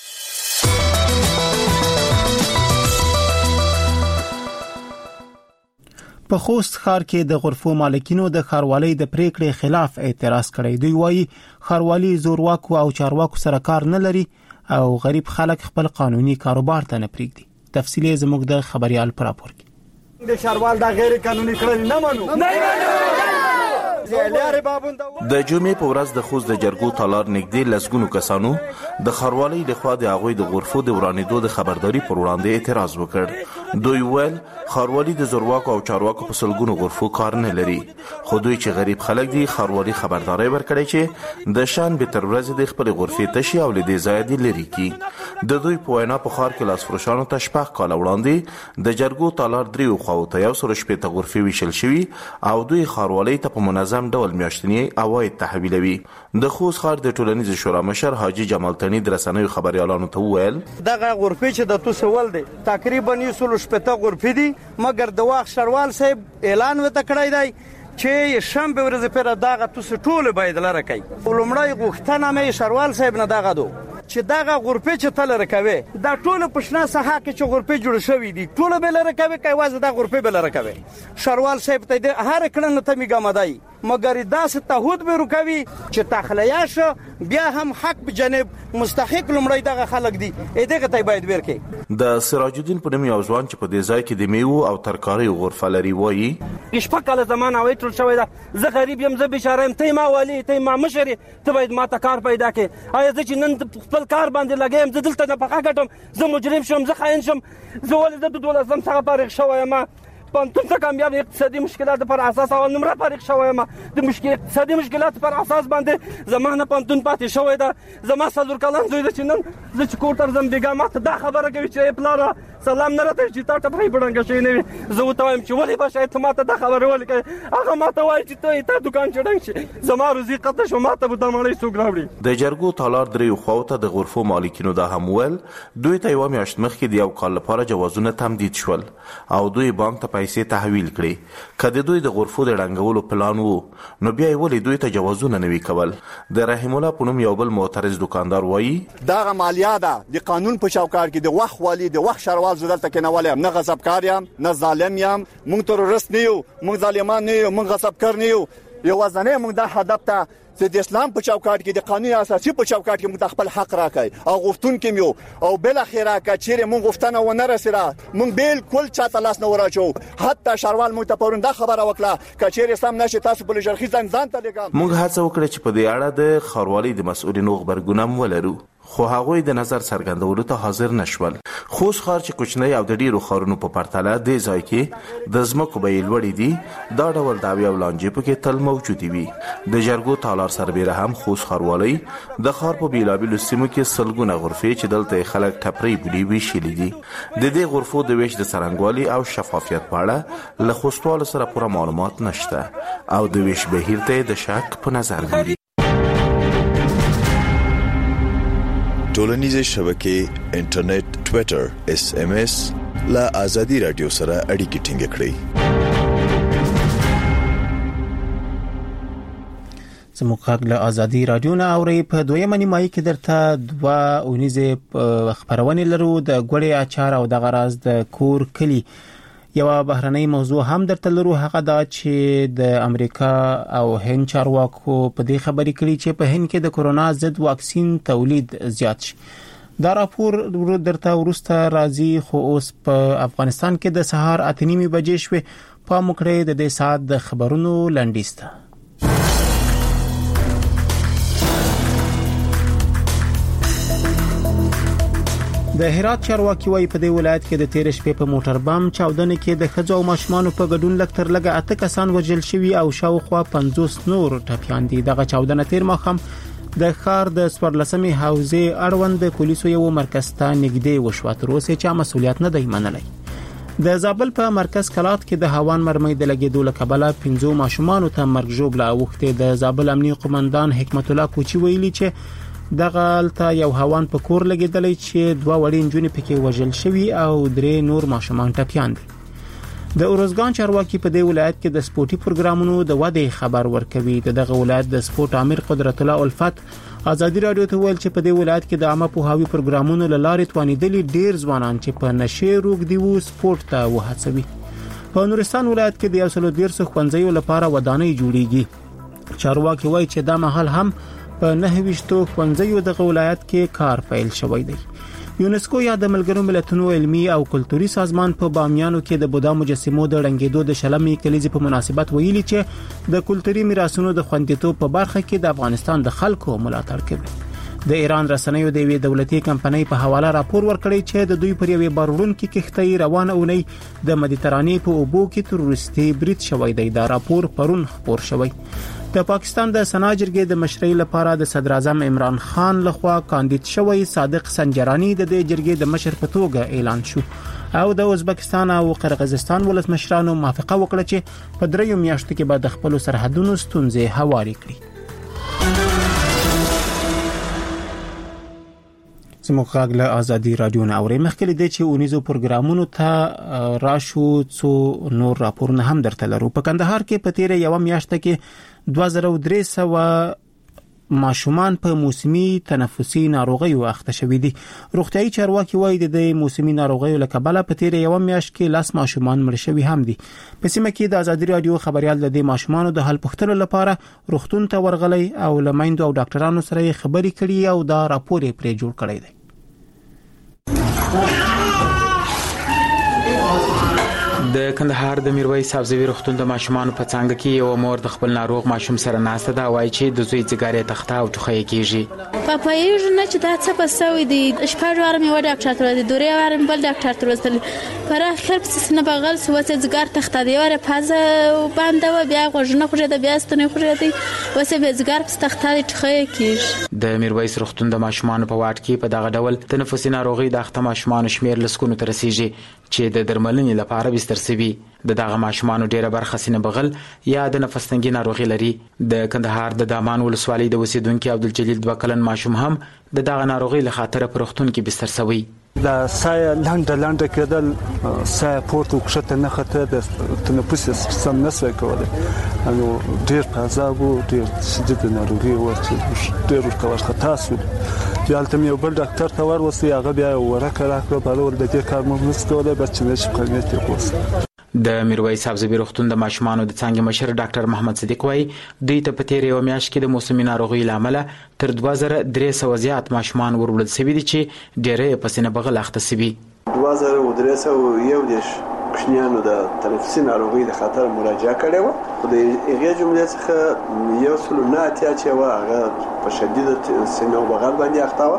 په خوست ښار کې د غرفو مالکینو د ښاروالۍ د پریکړې خلاف اعتراض کړی. دوی وایي ښاروالي زورواکو او چارواکو سره کار نه لري او غریب خلک خپل قانوني کاروبار ته نه پریږدي. تفصیلی زموږ د خبريال پر راپور کې. د ښاروال د غیر قانوني کړنې نه منو نه منو. د جمعې په ورځ د خوست د جرګو تالار نږدې لسګونو کسانو د ښاروالۍ لخوا د هغوی د غرفو د ورانېدو د خبرداري پر وړاندې اعتراض وکړ. دوی ویل ښاروالي د زورواکو او چارواکو په سلګونو غرفو کار نه لري، خو دوی چې غریب خلک دي ښاروالي خبرداري ورکړي چې د شان به تر ورځې د خپل غرفې تشي او لدې ځای دی لري کی. د دوی په وینا په ښار کې لاسفروشانو ته شپږ کاله وړاندې د جرګو تالار دریو خواو ته یو سل شپېته غرفې ویشل شوي او دوی ښاروالۍ ته په منظم ډول میاشتنی عواید تحویلوي. د خوست ښار د ټولنیز شورا مشر حاجی جمال تنی د رسنیو خبريالانو ته وویل دغه غرفې چې د توسه ول دي تقریبا یو سل شپېته غرفې دي، مګر د واخ شروال صاحب اعلان وته کړی دی چې شنبه ورځ پر دغه توسه ټول باید لره کوي. ولومړی غوښتنه مې شروال صاحب نه دغه دو چې دغه غرفې چې تل رکوي دا ټول پښنا ساحه کې چې غرفې جوړ شوې دي ټول به لره کوي کوي واز دا غرفې به لره کوي. شروال صاحب ته د هر کړنه ته می ګمدای مګر داسې تعهد به وکوي چې تخلیه شو بیا هم حق به جنب مستحق لمړی دغه خلک دي دغه ته باید ورکړي. د سراج الدین په نوم یو ځوان چې په دې ځای کې د میوه او ترکاري غرفه لري وایي شپږ کاله زمانه وای ټول شوی دا زه غریب یم زه بشاره یم ته ما والی ته ما مشري ته باید ما ته کار پیدا کړي. آیا زه چې نن خپل کار باندې لګیم زه دلته نه پخا کټم زه مجرم شم زه خاين شم زه ولې د دولسم څخه فارغ شوم ما پنځه څه کامیاب اقتصادي مشکلات پر اساس اول نمبر فارغ شوم د مشکل اقتصادي مشکلات پر اساس باندې زمانه پنځون پاتې شوې ده. زما صدر کلام زوی د چنن زه چې کوټر زم بیګا ماته دا خبره کوي چې پلاره سلام نه راته چې تا ته په بډنګ شي نه زه وته وایم چې ولې به شاید ماته دا خبره ولې هغه ماته وایي چې ته تا دکان چډنګ شي زما روزي قطه شو ماته به دمړې سوګ راوړي. د جرګو تالار دریو خواته د غرفو مالکینو دا هم ول دوی ته یو میاشت مخکې د یو کال لپاره جوازونه تمدید شول او دوی بانک ته پیسې تحویل کړي. کله دوی د غرفو د ډنګولو پلان وو نو بیا ولې دوی ته جوازونه نه وی کول. د رحیم الله پونم یو بل معترض دکاندار وایي دا مالیه ده د قانون په چوکاټ کې د وخت والی د وخت شروال زدلته کې نه ولیم نه غصبکار یم نه ظالم یم مونږ ترورست نه یو مونږ ظالمان نه یو مونږ غصبکار نه یو یو ځنه مونږ د هدف ته چې د اسلام په چوکاټ کې د قانون اساسي په چوکاټ کې مونږ خپل حق راکړي او غوښتون کې یو او بل اخیره کا چیرې مونږ غوښتنه و نه رسیدا مونږ بالکل چاته لاس نه وراچو. حتی شروال مونږ ته پرونده خبره وکړه که چیرې سم نشي تاسو په لږرخي ځان ځان ته لګم. مونږ هڅه وکړه چې په دې اړه د ښاروالۍ د مسؤلینو خبرګون هم ولرو خو هغوی د نظر څرګندولو ته حاضر نشول. خوست ښار چې کوچنی او د ډیرو ښارونو په پرتله دې ځای کې د ځمکو بیې لوړې دي، دا ډول دعوې او لانجې پکې تل موجودې وي. د جرګو تالار سربیره هم خوست ښاروالۍ د ښار په بېلابېلو سیمو کې سلګونه غرفې چې دلته یې خلک ټپرۍ بولي ویشلي دي. د دې غرفو د ویش د څرنګوالي او شفافیت په اړه له خوستوالو سره پوره معلومات نشته او د ویش بهیر ته د شک په نظر ګوري. ټولنیزې شبکې، انټرنیټ، ټویټر، اس ام اس لا ازادي رادیو سره اړیکې ټینګ کړئ. زموږ غږ له ازادي رادیو نه اورئ. په دویمه نیمایي کې درته دوه اونیزې خبرونه لرو، د ګوړې اچار او د غراز د کور کلی. یو بهرنۍ موضوع هم درته لرو، هغه دا چې د امریکا او هند چارواکو په دې خبرې کړي چې په هند کې د کورونا ضد واکسین تولید زیات شي. دا راپور درته ورسته راځي، خو اوس په افغانستان کې د سهار اته نیمې بجې شوې. پام وکړئ د دې ساعت د خبرونو لنډیز ته. د هرات چارواکي وايي په دې ولایت کې د تیر شپې په موټر بم چاودنه کې د ښځو او ماشومانو په ګډون لږ تر لږه اته کسان وژل شوي او شاوخوا پنځوس نور ټپیان دي. دغه چاودنه تیر ماښام د ښار د څوارلسمې حوزې اړوند د پولیسو یو مرکز ته نږدې وشوه، تر اوسه چې مسؤلیت نه دی منلی. د زابل په مرکز کلات کې د هوان مرمۍ د لګیدو له کبله پنځو ماشومانو ته مرګ ژوبله اوښتې. د زابل امنیه قومندان حکمت الله کوچی ویلي چې دغه الته یو هوان په کور لګیدلی چې دوه وړې نجونې پکې وژل شوي او درې نور ماشومان ټپیان دي. د اورزګان چارواکي په دې ولایت کې د سپورتي پروګرامونو د ودې خبر ورکوي. دغه ولایت د سپورت امیر قدرت الله الفت ازادي رادیو ته ویل چې په دې ولایت کې د عامه پوهاوي پروګرامونو لارې توانیدلي ډیر ځوانان چې په نشې روغ دی وو سپورت ته وهڅوي. په نورستان ولایت کې د یو سل ډیر څو ښوونځیو لپاره ودانۍ جوړیږي. چارواکي وایي چې دا مهال هم په نهه ویشتو ښوونځیو دغه ولایت کې کار پیل شوی دی. یونسکو یا د ملګرو ملتونو علمي او کلتوري سازمان په بامیانو کې د بودا مجسمو د رنګېدو د شلمې کلیزې په مناسبت ویلي چې د کلتوري میراثونو د خوندیتوب په برخه کې د افغانستان د خلکو ملاتړ کوي. د ایران رسنیو د یوې دولتي کمپنۍ په حواله راپور ورکړی چې د دوی پر یوې بارونکې کښتۍ روانه اونۍ د مدیترانې په اوبو کې تروریستي برید شوی دی. دا راپور پرون خپور شوی. د پاکستان د سنا جرګې د مشرۍ لپاره د صدر اعظم عمران خان لخوا کاندید شوی صادق سنجرانی د دې جرګې د مشر په توګه اعلان شو او د ازبکستان او قرغیزستان ولسمشرانو موافقه وکړه چې په دریو میاشتو کې به د خپل سرحدونو ستونزې هواري کړي. زموږ غږ له ازادي رادیو نه اوري. مخکې د چې اونیزو پروګرامونو ته راشو څو نور راپورونه هم درته لرو. په کندهار کې په تیر یو میاشت کې دوه زره درې سوه ماشومان په موسمي تنفسي ناروغیو اخته شوي دي. روغتيایي چارواکي وایي د موسمي ناروغیو له کبله په تیر یو میاشت کې لاس ماشومان مړ شوي هم دي. په سیمه کې د ازادي رادیو خبريال د دې ماشومانو د حل پوښتنې لپاره روغتون ته ورغلي او لمایندو او ډاکټرانو سره خبرې کړي او دا راپور یې پرې جوړ کړی دی. د کندهار د میرویس سبزوي روغتون د ماشومان په څنګه کې یو مور د خپل ناروغ ماشوم سره ناسته دا وایي چې د زوی ځګارې تخته او ټوخی کیږي. پاپایږ نه چې دا څه پسوي دي شپږ واره مې و ډاکټر ته ودی دوره واره بل ډاکټر ته وستل پر اخر پس نه بغل سو چې ځګار تخته دی واره پازه باندې و بیا غوښنه خوړه د بیا ستنه خوړه دی وسه به ځګار پس تخته دی ټوخی کیږي. د میرویس روغتون د ماشومان په واټ کې په دغه ډول تنفسي ناروغي د اخته ماشومان شمیر لسکونو تر رسیدي چې د درملنې لپاره بستر سوي. د دغه ماشومان ډیره برخه سینه بغل یا د نفس تنګي ناروغي لري. د کندهار د دامان ولسوالۍ د اوسیدونکو عبدالجلیل دوه کلن ماشوم هم د دغه ناروغي له خاطر پر روغتون کې بستر سوي. دا سای لاندې لاندې کېدل سای پورته کښته نه خته د تنفس سیستم نسوي کولای نو ډیر پازابو ډیر شدید ناروغي ورته ډیر ورته خطا شو. یالته یو بل ډاکټر ته ورسې هغه بیا ورکه راکړه په ور د دې کار موږ نس کولای بس چې نشي کولای ته کوس. د میرویس سبزوي روغتون د ماشومانو د څنګه مشر ډاکټر محمد صدیق وايي دوی ته په تیر یو میاشت کې د موسمي ناروغي لامل تر دوه زره درې سوه زیات ماشومان ورولد شوي دي چې ډېرې په سینه بغل اخته شوي. دوه زره درې سوه یو دیش کوچنیانو د تنفسي ناروغي د خطر مراجعه کړې و. خو د هغې جملې څخه یو سل نه اتیا چې و هغه په شدید سینه بغل باندې اخته و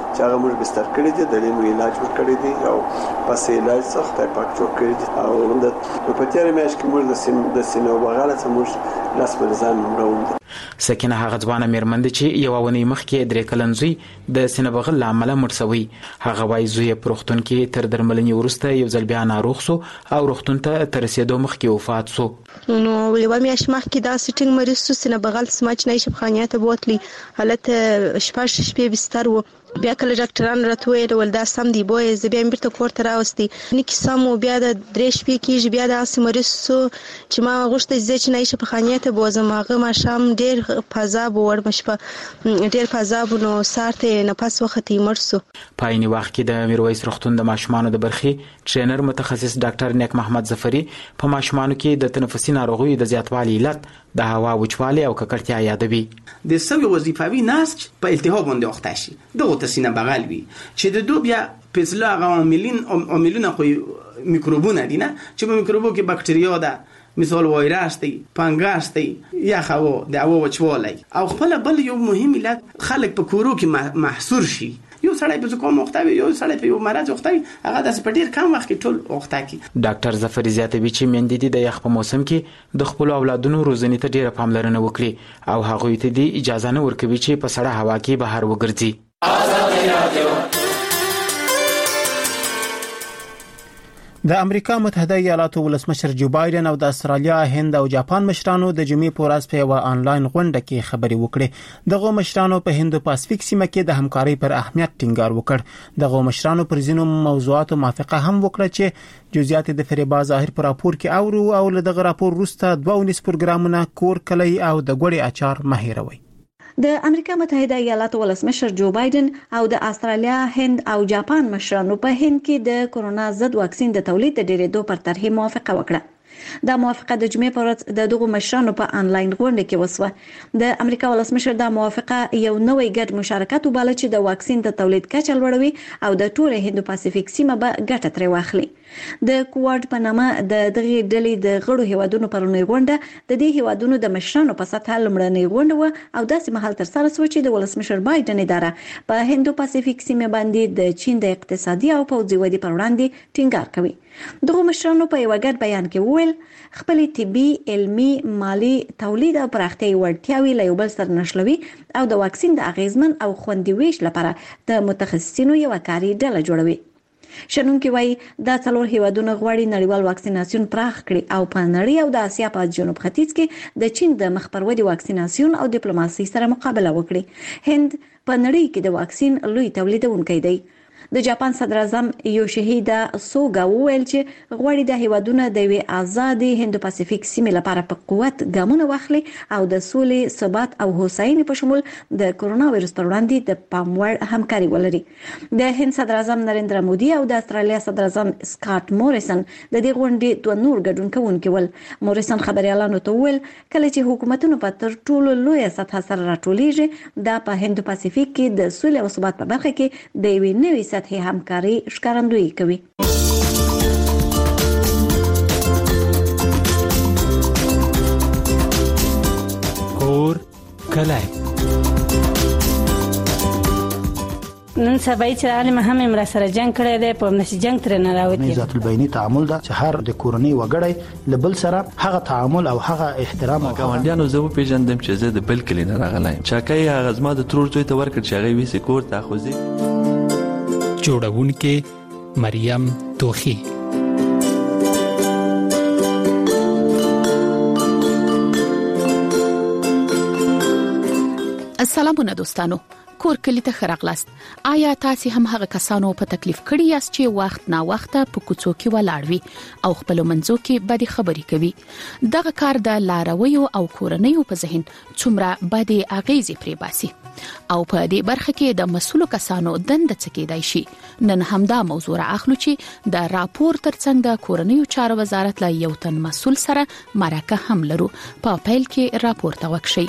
چې هغه موږ بستر کړی دي د لینو علاج ورکړی دی او پس علاج څخه ته پاک جوړ کړی دي او د په تیارې میاشت کې موږ د سین د سینو بغاله څخه موږ لاس په ځان روان دي. سکینه هغه ځوانه میرمن چې یو ونی مخکې درې کلن زوی د سینه بغل لامل مرسوي. هغه وايي زوی پروختون کې تر درملنې ورسته یو ځل بیا ناروغ سو او روختون ته تر رسیدو مخکې وفات سو. نو یو میاشت مخکې دا سټینګ مریض سو سینه بغل سماج نه شپخانه ته بوتلی حالت شپږ شپې بستر و. بیا کله ډاکټران راته ویل ول دا سم دی بوې ز بیا بیرته کوړه راوستي نکي سمو بیا د درې شپې کېږي بیا د اسمریس چې ما غوښته چې نه شي په خانه ته بوزم هغه ما شام ډېر فضا بور مشپه ډېر فضا بنو سارته نفس وختي مرسو. پایني وخت کې د میرویس روختون د ماشومانو د برخي ټرینر متخصص ډاکټر نیک محمد ظفری په ماشومانو کې د تنفسي ناروغیو د زیاتوالي علت د هوا وچوالي او ککړتیا یادوي. د سوي وظیفوي نسج په التهاب باندې وخته شي دغه تسینه بغل وي چې د دوه بیا پزلا عواملین عواملونه خو میکروبونه دي نه چې په میکروبو کې باکتریا ده مثال وایرس دی فنګس دی یا خو د هوا وچوالي او خپل بل یو مهم علت خلک په کورو کې محصور شي. یو سړی په زکام وخته وي یو سړی په یو مرض وخته وي هغه د سپډیر کم وخت کې ټول وخته کې. ډاکټر ظفری زیاتوي چې مېندې د یخ په موسم کې د خپل اولادونو روزنې ته ډیره پاملرنه وکړي او هغه ته د اجازه نه ورکوي چې په سړه هوا کې بهر وګرځي. د امریکا متحده ایالاتو ولسمشر جو بایدن او د استرالیا، هند او جاپان مشرانو د جمعې په ورځ په یو آنلاین غونډه کې خبرې وکړې. دغه مشرانو په هند پاسفیک سیمه کې د همکارۍ پر اهمیت ټینګار وکړ. دغه مشرانو پر ځینو موضوعاتو موافقه هم وکړه چې جزئیات د فریبا ظاهر پر راپور کې اورو او له دغه راپور وروسته دوه ونیس پروګرامونه کور کلی او د ګوړې اچار مهیروي. د امریکا متحده ایالاتو ولسمشر جو بایدن او د استرالیا، هند او جاپان مشرانو په هند کې د کورونا ضد واکسین د تولید د ډیرېدو پر طرح موافقه وکړه. دا موافقه د جمعې پر ورځ د دغو مشرانو په آنلاین غونډه کې وسوه. د امریکا ولسمشر دا موافقه یو نوې ګډ مشارکت وباله چې د واکسین د تولید کچه لوړوي او د ټول هند پاسفیک سیمه به ګټه ترې واخلي. د کوواډ په نامه د دغه ډلې د غړو هیوادونو پرونی غونډه د دې هیوادونو د مشرانو په سطح لمړنۍ غونډه و او داسې مهال تر سره شو چې د ولسمشر بایدن اداره په هند پاسفیک سیمه باندې د چین د اقتصادي او پوځي ودې پر وړاندې ټینګار کوي. دغه مشرانو په یو ګډ بیان کې وویل خپل طبي، علمي، مالی، تولید او پراختیايي وړتیاوې له یو بل سره نښلوي او د واکسین د اغیزمن او خوندي ویش لپاره د متخصصینو یو کاري ډله جوړوي. شنونکي وایي دا څلور هیوادونه غواړي نړیوال واکسیناسیون پراخ کړي او په نړۍ او د اسیا په جنوب ختیځ کې د چین د مخ پر ودې واکسیناسیون او ډیپلوماسي سره مقابله وکړي. هند په نړۍ کې د واکسین لوی تولیدونکی دی. د جاپان صدر اعظم یوشیهیدا سوګا وویل چې غواړي د هیوادونو د وی آزادي هند پاسفیک سیمې لپاره په قوت ګامونه واخلي او د سولې، ثبات او هوساینې په شمول د کورونا وایرس پر وړاندې د پام وړ همکاري ولري. د هند صدر اعظم نریندرا مودي او د استرالیا صدر اعظم سکاټ موریسن د دې غونډې دوه نور ګډون کوونکي ول. موریسن خبريالانو ته وویل کله چې حکومتونو په تر ټولو لویه سطح سره راټولېږي دا په هند پاسفیک کې د سولې او ثبات په برخه کې د یوې نوې سطحې همکاري ښکارندویي کوي. کور کلی نن سبا چې عالم هم امر سره جنگ کړی دی په نشي جنگ تر نه راوتی. ذات البینی تعامل دا چې هر د کورنۍ وګړي لبل سره هغه تعامل او هغه احترام او ګاونډیانو زه په پیژندم چې زه د بل کلی نه راغلی چاکای هغه زما د ترور زوی ته ورکړ چې هغه ویسې کور ته خوځي. جوړونکې مریم توخی. السلامونه دوستانو، کور کلی ته خراغلاست. آیا تاسو هم هغه کسانو په تکلیف کړی یاست چې وخت نا وخت په کوڅو کې ولاړ وي او خپل منځو کې بدې خبرې کوي؟ دغه کار د لارویو او کورنیو په ذهن څومره بدې اغیزې پرې باسي او په دې برخه کې د مسؤلو کسانو دند څه کېدای شي؟ نن همدا موضوع راخلو چې د راپور ترڅنګ د کورنیو چارو وزارت له یو تن مسؤل سره مرکه هم لرو. په پیل کې راپور ته وکشي.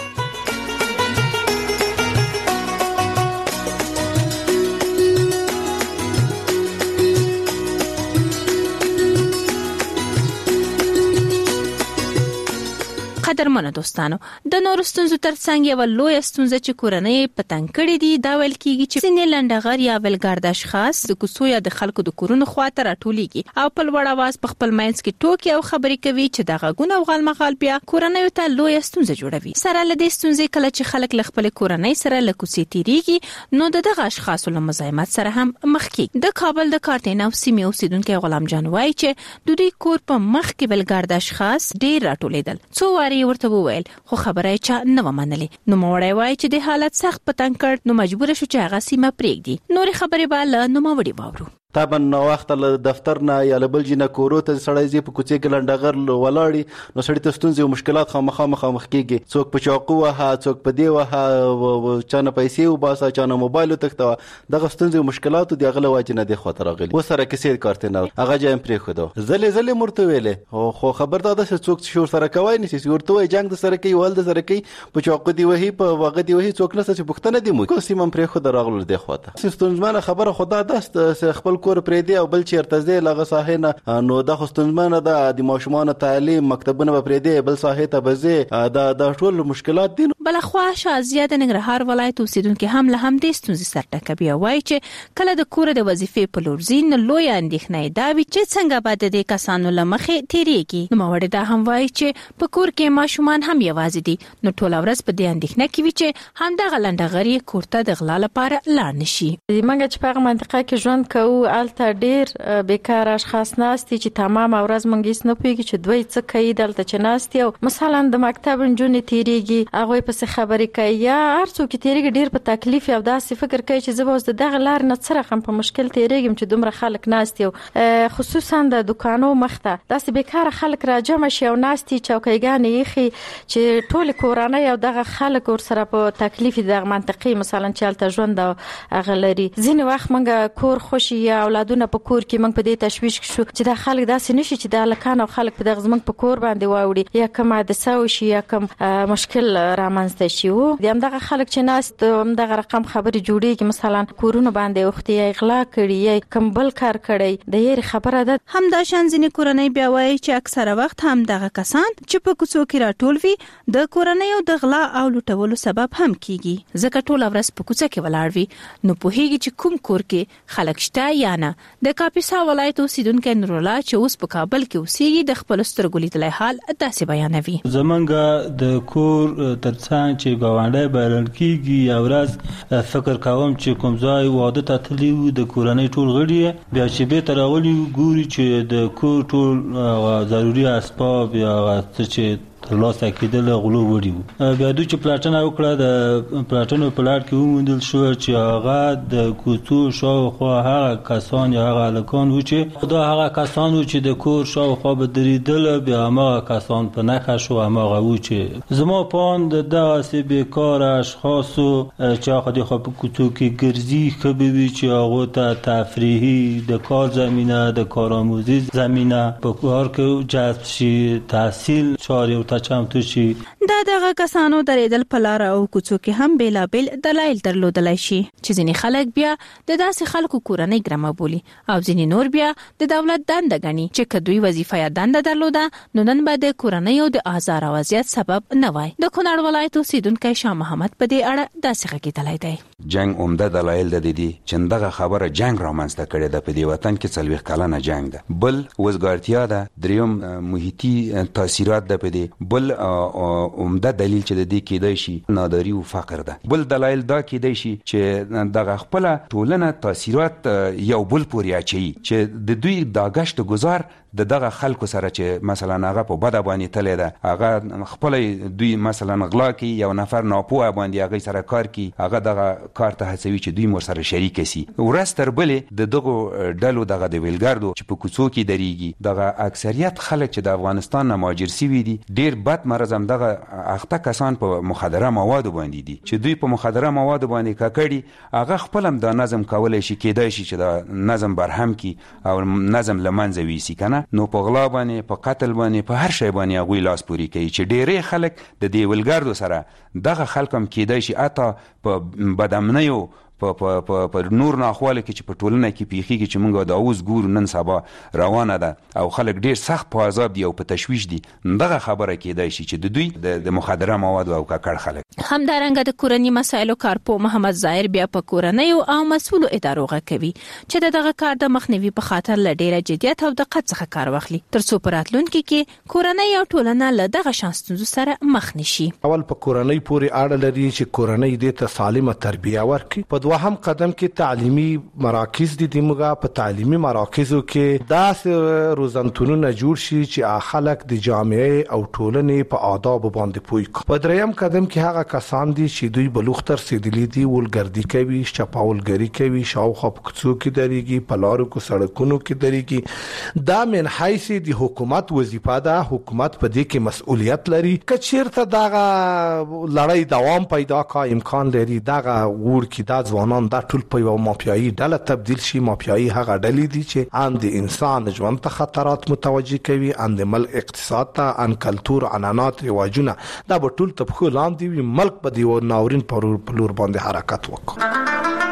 قدرمنو دوستانو د نورو ستونزو ترڅنګ یو لوی ستونزه چې کورنۍ پتنګ کړي دي دا ویل کیږي چې ځینې لنډغر یا ولګار د اشخاص د کوڅو یا د خلکو د کورونو خواته راټولېږي او په لوړ اواز په خپل منځ کې ټوکې او خبرې کوي چې د غږونو او غالمغال بیا کورنۍ ته لوی ستونزه جوړوي. سره له دې ستونزې کله چې خلک له خپل کورنۍ سره له کوڅې تیریږي نو د دغه اشخاصو له مزاحمت سره هم مخ کیږي. د کابل د کارتین او سیمې اوسیدونکو غلام جان وایي چې د دوی کور په مخ کې ولګار د اشخاص ډیر راټولېدل. څو واري ورته وویل خو خبره چا نه ومنلې. نو موړی وایي چې د حالت سخت پتنګ کړ نو مجبور شو چې هغه سیمه پرېږدي. نورې خبرې به له نوموړي واورو. طبعا نو وخت له دفتر نه یا له بل جنه کورو ته سړی زی په کوڅې کې لنډغر ولاړی نو سړی ته ستونزې او مشکلات خامخا مخامخ کیږي. څوک په چاقو وها څوک په دی وها چانه پیسې او باسه چانه موبایل تختوا دغه ستونزې او مشکلات د غله واجب نه دی خاطر غلی و سره کیسې کارت نه هغه جام پرې خو زلې زلې مرته ویلې خو خبر دا د څوک شور سره کوي نسی ورته وای جنگ د سره کوي ول د سره کوي په چاقو دی وਹੀ په وغه دی وਹੀ څوک نه څه پښتنه دی مو کوم سیمه پرې خو دراغله دی خواته ستونزمنه خبره خدا داست خپل کور پرې دی او بل چیرته زی لغه ساحه نه نو د خستنمنه د ماشومان تعلیم مکتبونه پرې دی بل ساحه ته بزی د د ټول مشکلات دي. بل خو شازیه د ننګرهار ولایت اوسیدونکو هم له هم د ستونزې سره ټکبي وایي چې کله د کور د وظیفې په لور زین لوی اندېښنه دا وی چې څنګه بعد د کسانو لمخې تیریږي. نو موړ دا هم وایي چې په کور کې ماشومان هم یوازې دي نو ټول ورځ په دې اندېښنه کې وي چې هم د غلندغري کورته د غلا لپاره لاړ نشي. زمونږ چې په منطقه کې ژوند کوو الته ډیر بیکار اشخاص ناستي چې تمام ورځ مونږ هیڅ نه پوهیږي چې دوی څه کوي دلته چې ناستي او مثلا د مکتب نجونې تیریږي هغه په څه خبرې کوي یا هر څوک تیریږي ډیر په تکلیف او داسې فکر کوي چې زه به دغه لار نه څه رقم په مشکل تیریږم چې دومره خلک ناستي او خصوصا د دکانو مخته داسې بیکار خلک راجمع شي او ناستي چوکیګانې یخي چې ټول کورانه او دغه خلک ور سره په تکلیف دغه منطقي مثلا چې الته ژوند او غلري ځینې وخت مونږ کور خوشي یا اولادونه په کور کې مونږ په دې تشويش شو چې دا خلک داسې نشي چې د لکان او خلک په دغه زمنګ په کور باندې واوړي یا کوم د ساو شي یا کوم مشکل رامنځته شي وو د همدغه خلک چې ناس دغه رقم خبري جوړيږي مثلا کورونه باندې وختي اغلا کړي یا کوم بل کار کړي د یې خبره ده. هم دا شانځنی کورنۍ بیا وایي چې اکثره وخت هم دغه کسان چې په کوڅو کې راټول وي د کورنۍ او د غلا او لوټولو سبب هم کیږي ځکه ټول ورځ په کوڅه کې ولاړ وي نو په هیڅ چې کوم کور کې خلک شته یا نه. د کاپیسا ولایت اوسیدونکو نورلا چې اوس په کابل کې اوسېږي د خپل سترګو لیدلای حال داسې بیانوي. زمونږ د کور ترڅنګ چې ګاونډي بلل کیږي یو ورځ فکر کوم چې کوم ځای واده ته تللی و د کورنۍ ټول غړي بیا چې به تراولي ګوري چې د کور ټول ضروري اسباب یا څه چې ترلاسه کېدل غلو وړي بیا دوی چې پلاټنه وکړه د پلاټنو پلاټ کې وموندل شو چې هغه د کوڅو شاوخوا هغه کسان یا هغه هلکان و چې دا هغه کسان و چې د کور شاوخوا به درېدل بیا هماغه کسان په نښه شو هماغه و چې زما پاند دغسې بیکاره اشخاصو چې هغه د خوا په کوڅو کې ګرځي ښه به وي چې هغو ته تفریحي د کار زمینه د کارآموزي زمینه په کار کې جذب شي تحصیل چارې چمتو شي. دا دغه کسانو درېدل په لار او کوڅو کې هم بیلابل دلایل درلودلای شي چې ځینې خلک بیا د داسې خلکو کورنۍ ګرمه بولي او ځینې نور بیا د دولت دنده غني چې کدوې وظیفه یا دنده درلوده نو نن به د کورنۍ او د آزار او اذیت سبب نه وای. د کونړ ولایت اوسیدونکو شاه محمد په دې اړه داسې غږیدلی دی. جنگ عمده دلایل د دې چې دغه خبره جنگ رامنځته کړي د په دې وطن کې څلويخ کلنه جنگ ده بل وزګارتیا ده دریم محیطي تاثیرات ده په دې بل عمده دلیل چې د دې کېدای شي ناداری او فقر ده بل دلایل دا کېدای شي چې دغه خپل ټولنه تاثیرات یو بل پورې اچي چې د دوی د غشت گزار د دغه خلکو سره چې مثلا هغه په بده باندې تللی ده هغه خپل دوی مثلا غلا کوي یو نفر ناپوه باندې هغه سره کار کوي هغه دغه کار ته هڅوي چې دوی مر سره شریک شي ورځ تر بلې د دغه ډلو دغه د ویلګاردو چې په کوڅو کې درېږي دغه اکثریت خلک چې د افغانستان نه مهاجر شوي دي ډیر بد مرز هم دغه اخته کسان په مخدره موادو باندې دي چې دوی په مخدره موادو باندې ککړي هغه خپل هم د نظم کولای شي کېدای شي چې د نظم برهم کی او نظم لمنځه ویسي کنه نو په غلا باندې په قتل باندې په هر شی باندې هغوی لاس پوري کوي چې ډېری خلک د دې ولګردو سره دغه خلک هم کېدای شي اته په بدامنیو په په نور ناخواله کې چې په ټولنه کې پیخيږي چې موږ دا اوس ګورو نن سبا روانه ده او خلک ډیر سخت په عذاب دي او په تشویش دي دغه خبره کېدای شي چې د دوی د مخدره مواد او ککړ خلک همدارنګه د کورنۍ مسایلو کارپو محمد ظاهر بیا په کورنۍ او مسؤلو ادارو غوښوي چې دغه کار د مخنیوي په خاطر لډیره جديت او دقت څخه کار واخلي ترڅو پراتلونکو کې کورنۍ او ټولنه له دغه شانستونزو سره مخ نشي. اول په کورنۍ پورې اړه لري چې کورنۍ د ته سالمه تربیه ورکړي. په دوهم قدم کې تعلیمي مراکز دي دموږه په تعلیمي مراکزو کې داسې روزنتونونه جوړ شي چې خلک د جامعې او ټولنې په آداب باندې پوي. په دریم قدم کې هغه کسان دي چې دوی بلوختر سیدلی دي ولګردي کوي شپاولګری کوي شاوخوا په کوڅو کې دريږي په لارو کو سړکونو کې دريږي. دا من حیث د حکومت وظیفه ده. حکومت په دې کې مسؤلیت لري. کچیرته دغه لړۍ دوام پیدا کا امکان لري دغه ور کې د ځوانان د ټول په یو مافیایي ډله تبدیل شي. مافیایي هغه ډلې دي چې ان د انسان ژوند ته خطرات متوجي کوي ان د ملک اقتصاد ته ان کلتور عنعنات رواجونه دا به ټول تبخو لاندې وي. ملک به دی ناورین پر لور باندې حرکت وکړي.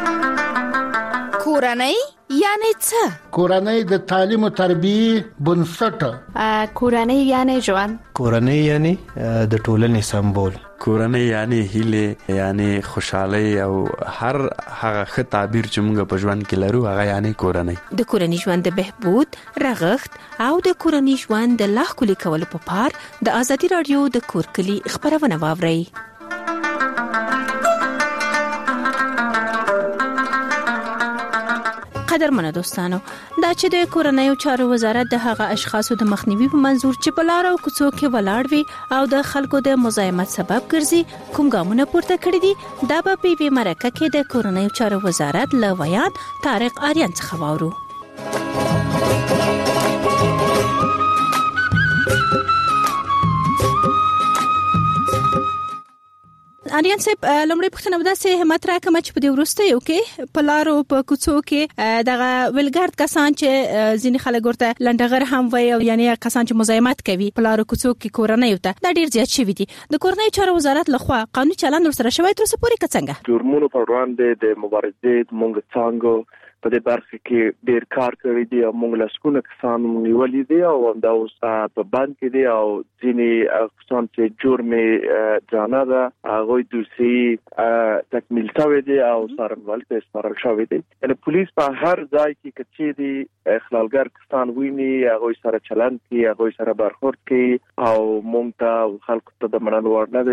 کورنۍ یعنی څه؟ کورنۍ د تعلیم او تربیه بنسټ. کورنۍ یعنی ژوند. کورنۍ یعنی د ټولنې سمبول. کورنۍ یعنی هیله یعنی خوشحالي او هر هغه ښه تعبیر چې موږ په ژوند کې لرو هغه یعنی کورنۍ. د کورنۍ ژوند د بهبود رغښت او د کورنۍ ژوند د لا ښکلي کولو په پار د ازادي رادیو د کورکلي خبرونه واورئ. قدرمنو دوستانو دا چې د کورنۍ چارو وزارت د هغه اشخاصو د مخنیوي په منظور چې په لار او کوڅو کې ولاړ وي او د خلکو د مزاحمت سبب ګرځي کوم ګامونه پورته کړی دي دا په پی وی مرکه کې د کورنۍ چارو وزارت له ویان طارق آریان څخه واورو. اریان صاحب لمړی پښتنه ودا سه همت راکم چې په دې ورسته یو کې په لارو په کوڅو کې دغه ولګارد کسان چې ځینې خلک ورته لنډغر هم وي او یعنی کسان چې مزاحمت کوي په لارو کوڅو کې کورنۍ وته دا ډیر زیات شوی دي. د کورنۍ چارو وزارت لخوا قانوني چلند سره شوی تر څه پورې کڅنګه جرمونو پر وړاندې د مبارزې مونږ څنګه په دې برخه کې ډیر کار کوي دي او موږ لاسونه کسان نیولې دي او دا اوس په باندې کې دي او ځینې کسان چې جرمې جانا ده هغه دوسی تکمیل شوی دي او سرنوال ته سپارل شوی دي. یعنی پولیس په هر ځای کې کچې دي اخلالګر کسان ویني هغه سره چلند کوي هغه سره برخورد کوي او موږ ته خلکو ته د منلو وړ نه دي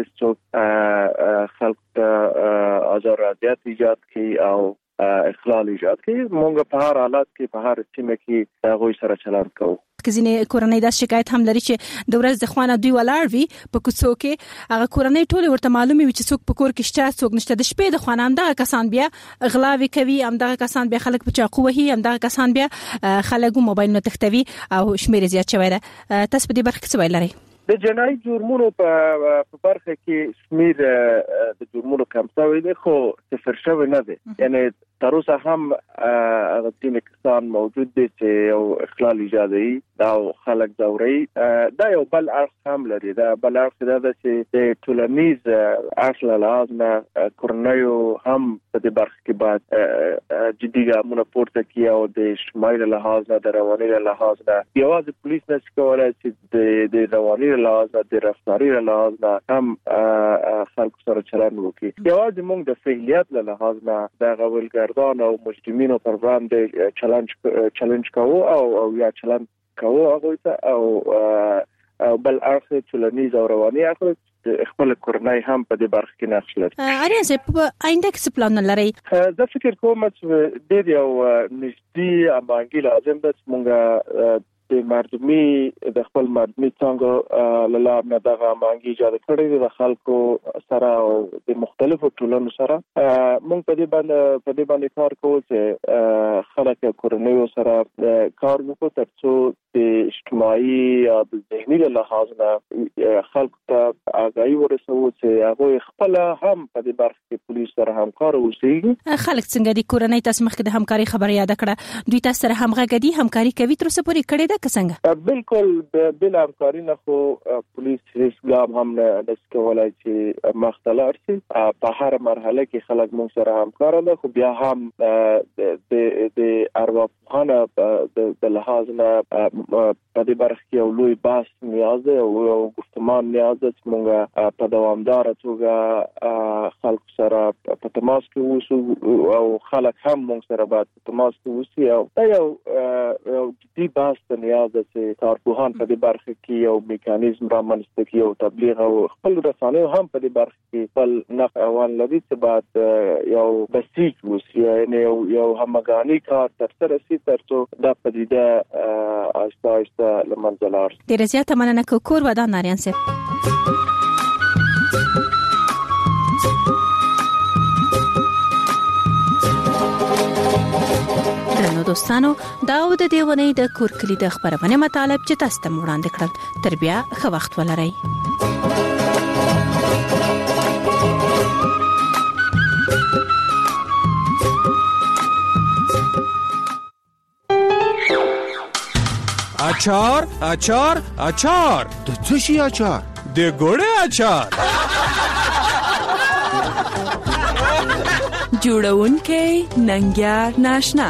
چې خلکو ته آزار رضایت ایجاد کوي او اخلال ایجاد کوي. موږ په هر حالت کې په هر سیمه کې هغه سره چلند کوو. کزینه کورنۍ د شکایت هم لري چې د ورځ د خوانه دوی ولاړ وي په کوڅو کې هغه کورنۍ ټول ورته معلومي وي چې څوک په کور کې شته څوک نشته. د شپې د خوانه هم دغه کسان بیا غلاوي کوي هم دغه کسان بیا خلک په چاقو وهي هم دغه کسان بیا خلکو موبایلونه تختوي او شمیر زیات شوی ده. تاسو په دې برخه کې څه ویل لري؟ د جنایي جرمونو په برخه کې شمیر د جرمونو کم شوی دی خو صفر شوی نه دی. یعنی تر اوسه هم هغه ځینې کسان موجود دي چې یو اخلال ایجادوي دا خلک ځوري. دا یو بل اړخ هم لري. دا بل اړخ دا چې د ټولنیز اړخ له لحاظ نه کورنۍ هم په دې برخه کې باید جدي ګامونه پورته کړي او د اجتماعي له لحاظ نه د رواني له لحاظ نه یوازې پولیس نشي کولای چې د رواني له لحاظ نه د رفتاري له لحاظ نه هم خلکو سره چلند وکړي. یوازې موږ د فعالیت له لحاظ نه د غولګردان او مجرمینو پر وړاندې چالش چالش کوو او او یا چالش کوو هغه ته او بل اړخ ټولنیز او رواني اړخ خپل کورنۍ هم په دې برخه کې نقش لري. اړین زه په آینده کې څه پلان لري؟ زه فکر کوم چې ډېر یو نږدې امانګي لازم ده چې موږ د مردمي د خپل مردمي څنګه لاله نه دغه مانګي ایجاد کړی د خلکو سره او د مختلفو ټولنو سره موږ په دې باندې په دې باندې کار کوو چې خلک کورنۍ سره کار وکړو ترڅو د اجتماعي او د ذهني له لحاظ نه خلکو ته آگاهي ورسوو چې هغه خپل هم په دې برخه کې پولیس سره همکار اوسي. خلک څنګه د کورنۍ تاسو مخکې د همکاري خبره یاد کړه دوی تاسو سره همغږي همکاري کوي تر څو پورې کړی لکه څنګه؟ بالکل بل همکاري نه خو پولیس هیڅ ګام هم نه دسکولای چې مختلف شي په هر مرحله کې خلک مون سره همکار دي، خو بیا هم د د ارواپوهنه د لحاظ نه په دې برخه کې یو لوی بحث نیاز دی او گفتمان نیاز دی چې موږ په دوامدار توګه خلک سره په تماس کې اوسو او خلک هم موږ سره باید په تماس کې اوسي او دا یو یو جدي بحث ته نیاز دی چې کارپوهان په دې برخه کې یو میکانیزم رامنځته کړي او تبلیغ او خپل رسنیو هم په دې برخه کې خپل نقد اول لري چې باید یو بسیط اوسي، یعنی یو همغاني کار ترسره شي ترڅو دا پدیده آهسته آهسته لمنځه لاړ شي. ډیره زیاته مننه کور ودان ناریان صاحب. درنو دوستانو، دا و د دیونی د کور کلی د خبرونه مطالب چې تاسو ته وړاندې کړل. تر بیا ښه وخت ولرئ. اچار اچار اچار د څه شي اچار؟ د ګوړې اچار. جوړونکې ننګیار ناشنا.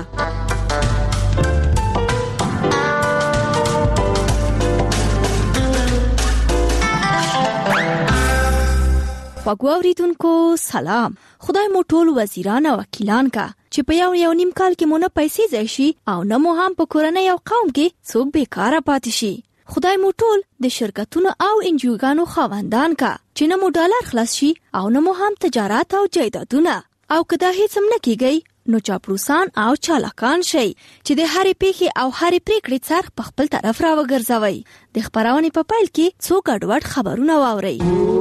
وګوریدونکو سلام. خدای مو ټول وزیران او وکیلان کا چې په یو یو نیم کال کې مونږ پیسې ځای شي او نه مو هم په کورنۍ او قوم کې څوک بیکاره پاتې شي. خدای مو ټول د شرکتونو او انجیوګانو خاوندان کا چې نه مو ډالر خلاص شي او نه مو هم تجارت او جایدادونه. او کدا هیڅ هم نه کیږي نو چاپلوسان او چالاکان شي چې د هرې پیښې او هرې پریکړې څرخ په خپل طرف را وګرځوي. د خبرونې په پیل کې څو ګډوډ خبرونه واوري.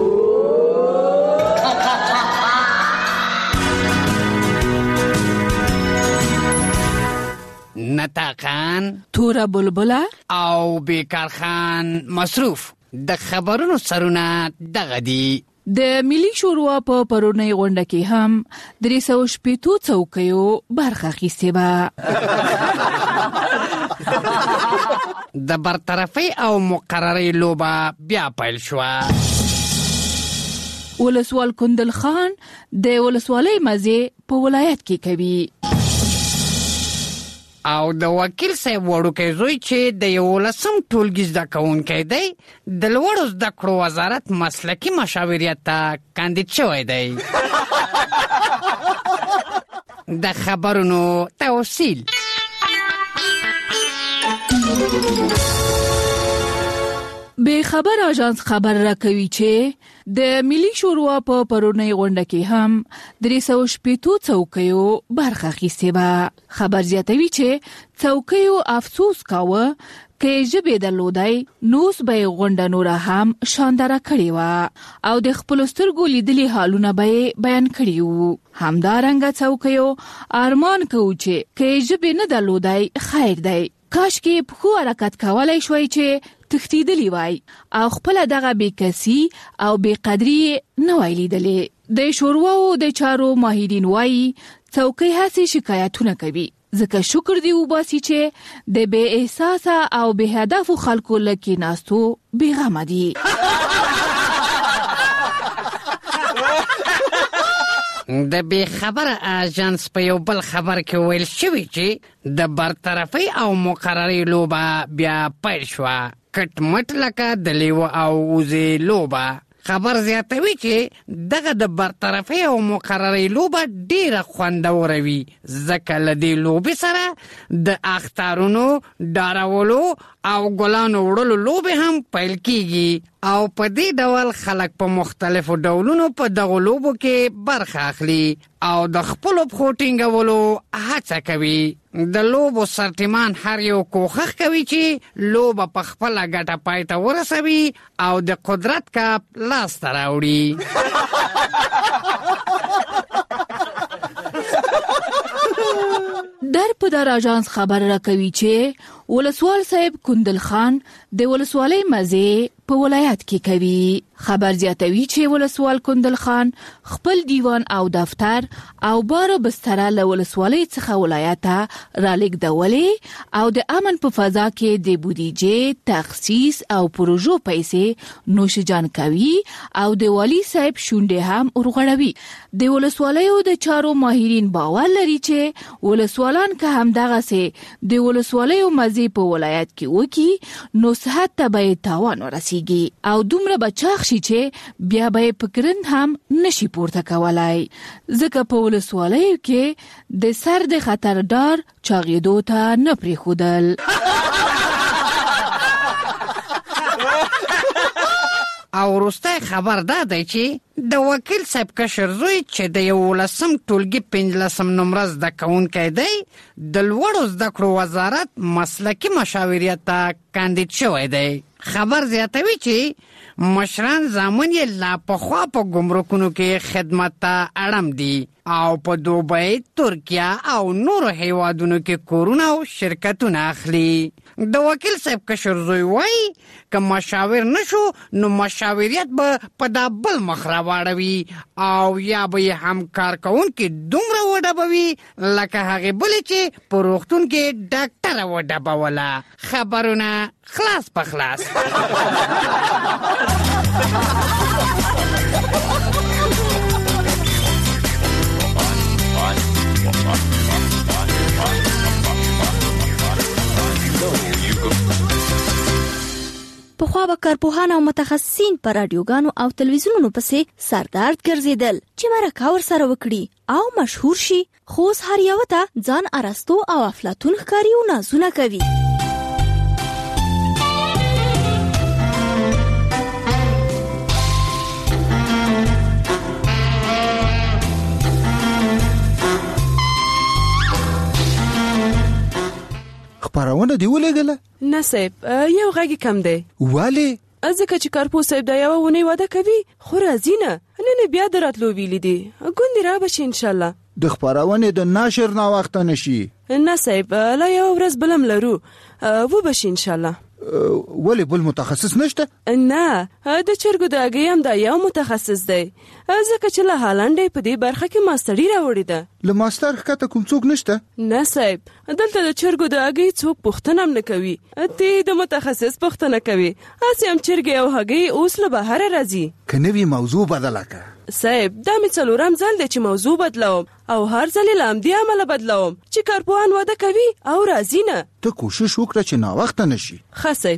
نتاقان، تورا بلبلا او بیکار خان مصروف. د خبرونو سرونه دغه دي. د ملي شورا په پرونی غونډه کې هم درې سوه شپېتو څوکیو برخه اخیستې وه. د برطرفۍ او مقررۍ لوبه بیا پیل شوه. ولسوال کندل خان د ولسوالۍ مزې په ولایت کې کوي او د وکیل صاحب وړوکی زوی چې د یولسم ټولګي زده کوونکی دی د لوړو زده کړو وزارت مسلکي مشاوریت ته کاندید شوی دی. د خبرونو توصیل. به خبر آژانس خبر راکوي چې د ملي شورا په پرونی غونډه کې هم درې سوه شپېتو څوکیو برخه اخیستې وه. خبر زیاتوي چې څوکیو افسوس کاوه که ژبې درلودی نوس به یې غونډه نوره هم شانداره کړې وه او د خپلو سترګو لیدلي حالونه به یې بیان کړي وو. همدارنګه څوکیو ارمان کوو چې که ژبې نه درلودی خیر دی، کاش کې په خو حرکت کولی شوی چې تښتیدلی وای او خپل دغه بیکسی او بیقدری نه وای لیدلې. د شوراو د چارو ماهرین وای څوکۍ هڅې شکایتونه کوي ځکه شکر دی وباسي چې د بې احساسه او بې هدفو خلکو لکې ناستو بیغمه دي. د بې خبره آژانس په یو بل خبر کې ویل شوي چې د برطرفۍ او مقررۍ لوبه بیا پیل شوه. کټ مټ لکه د لیوه او وزې لوبه. خبر زیاتوي چې دغه د برطرفۍ او مقررۍ لوبه ډیره خوندوره وي ځکه له دې لوبې سره د اخترونو ډارولو او ګلانو وړلو لوبې هم پیل کیږي او په دې ډول خلک په مختلفو ډولونو په دغو لوبو کې برخه اخلي او د خپلو پښو ټینګولو هڅه کوي. د لوبو سرټیمان هر یو کوښښ کوي چې لوبه په خپله ګټه پای ته ورسوي او د قدرت کاپ لاسته راوړي. در په در آژانس خبر راکوي چې ولسوال صاحب کندل خان د ولسوالۍ مزې په ولایت کې کوي. خبر زیاتوي چې ولسوال کندل خان خپل دیوان او دفتر او بار بستر له ولسوالۍ څخه ولایت ته را لېږدولې او د امن په فضا کې د بودیجې تخصیص او پروژو پیسې نوشجان کوي او د والی صاحب شونډې هم ورغړوي. د ولسوالیو د چارو ماهرین باور لري چې ولسوالان که هم دغه سي د ولسوالیو مزي په ولایت کې وکي نو صحت ته به تاوان ورسیږي او دومره بچاخ شي چې بیا به پکرند هم نشي پورته کولای. ځکه په ولسوالیو کې د سر د خطردار چاغېدو ته نه پریښودل. او وروستی خبر دا دی چې د وکیل صاحب کشر زوی چې د یولسم ټولګي پنځلسم نمره زده کوونکی دی د لوړو زده کړو وزارت مسلکي مشاوریت ته کاندید شوی دی. خبر زیاتوي چې مشران زامن یې لا پخوا په ګمرکونو کې خدمت ته اړم دي او په دوبۍ، ترکیه او نورو هیوادونو کې کورونه او شرکتونه اخلي. د وکیل صاحب کشر زوی وایي که مشاور نشو نو مشاوریت به په دا بل مخ راواړوي او یا به یې هم کارکوونکي دومره وډبوي لکه هغې بلې چې په روغتون کې ډاکټره وډبوله. خبرونه خلاص په خلاص. پخوا به کارپوهان او متخصصین په رادیوګانو او تلویزیونونو پسې سردرد ګرځېدل چې مرکه ورسره وکړي او مشهور شي، خو اوس هر یو ته ځان ارستو او افلاطون ښکاري او نازونه کوي. خبرونه دی ولګله؟ نه صاحب، یو غږی کم دی. والی؟ ځکه چې کارپو صاحب دا یو ونی واده کوي خو راځي نه. نن بیا دراتلو ویل دي. ګوندې را بشي ان شاء الله. د خبرونه د ناشر نا وخت نشي. نه صاحب، لا یو ورځ بلم لرو. و بشي ان شاء الله. ولی بل متخصص نشته؟ نه، د چرګو د اګي هم دا یو متخصص دی. ځکه چې له هالنډ په دې برخه کې ماستری راوړی ده. له ماستر ښکته کوم څوک نشته؟ نه صاحب، دلته د چرګو د اګي څوک پوښتنه هم نه کوي. ته د متخصص پوښتنه کوي. اسی هم چرګي او هګي اوس له بهر راځي. که نوی موضوع بدله که صاحب، دا می څلورم ځل دی چې موضوع بدلوم او هر ځل یې له همدې امله بدلوم چې کارپوهان واده کوي او راځي نه. ته کوشش وکړه چې ناوخته نشي. ښه صاحب.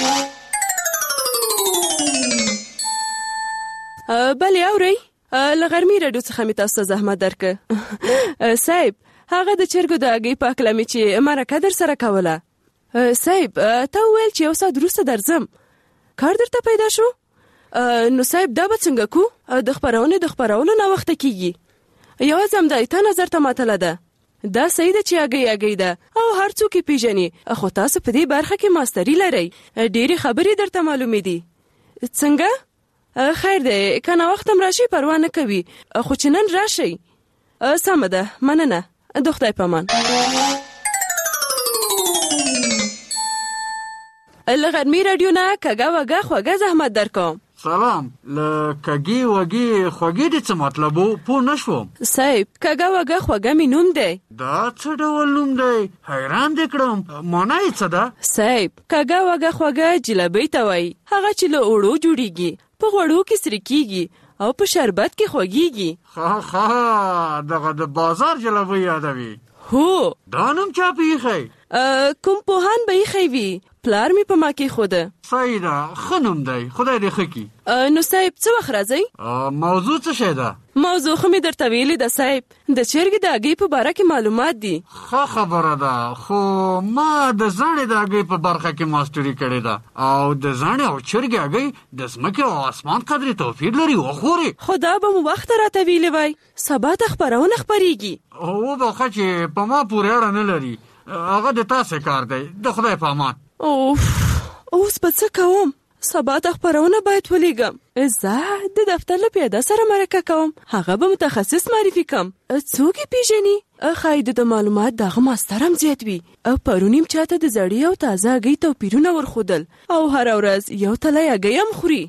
بلې اورئ، له غرمې راډیو څخه مې تاسو ته زحمت درکړ. صاحب، هغه د چرګو د هګۍ په هکله مې چې مرکه در سره کوله. صاحب، تا وویل چې یو ساعت وروسته درځم. کار درته پیدا شو؟ نو صاحب دا به څنګه کو؟ د خبرونې د خبرولو ناوخته کیږي. یوازې همدا ایته نظر ته ماتله ده. دا صحیح ده چې هګۍ هګۍ ده او هر څوک یې پیژني، خو تاسو په دې برخه کې ماستري لرئ. ډېرې خبرې درته معلومې دي. څنګه؟ خیر دی، که ناوخت هم راشئ پروا نه کوي، خو چې نن راشئ. سمه ده، مننه. د خدای په امان. له غرمې راډیو نه کږه وږه خوږه زحمت درکوم. سلام. له کږې وږې خوږې د څه مطلب و؟ پوه نه شوم. صاحب، کږه وږه خوږه مې نوم دی. دا څه ډول نوم دی؟ حیران دې کړم. مانا یې څه ده؟ صاحب، کږه وږه خوږه جلبۍ ته وایي. هغه چې له اوړو جوړیږي، په غوړو کې سره کیږي او په شربت کې خوږیږي. ښه ښه، دغه د بازار جلبۍ یادوي. هو. دا نوم چا پیښی؟ کوم پوهان به یې وي. پلار می په ما کې خوده. صحیح ده، ښه نوم دی، خدای دې ښه کړي. نو صاحب څه وخت راځئ؟ موضوع څه شی ده؟ موضوع خو مې درته ویلې ده صاحب، د چرګې د هګۍ په باره کې معلومات دي. ښه خبره ده، خو ما د زاڼې د هګۍ په برخه کې ماستري کړې ده او د زاڼې او چرګې هګۍ د ځمکې او اسمان قدرې توپیر لري. وخورې. خو دا به مو وخت راته ویلې وای، سبا ته خپرونه خپرېږي. وبخښه چې په ما پورې اړه نه لري، هغه د تاسې کار دی. د خدای په امان. اوف، اوس به څه کوم؟ سبا ته خپرونه باید ولیږم. زه د دفتر له پیاده سره مرکه کوم، هغه به متخصص معرفي کوم. څوک یې پیژني؟ خاید د معلومات دغه ماستر هم زیات وي او پرونیم چاته د زړی او تازه هګۍ توپیرونه ورخودل او هر ورځ یو تله هګۍ هم خوري.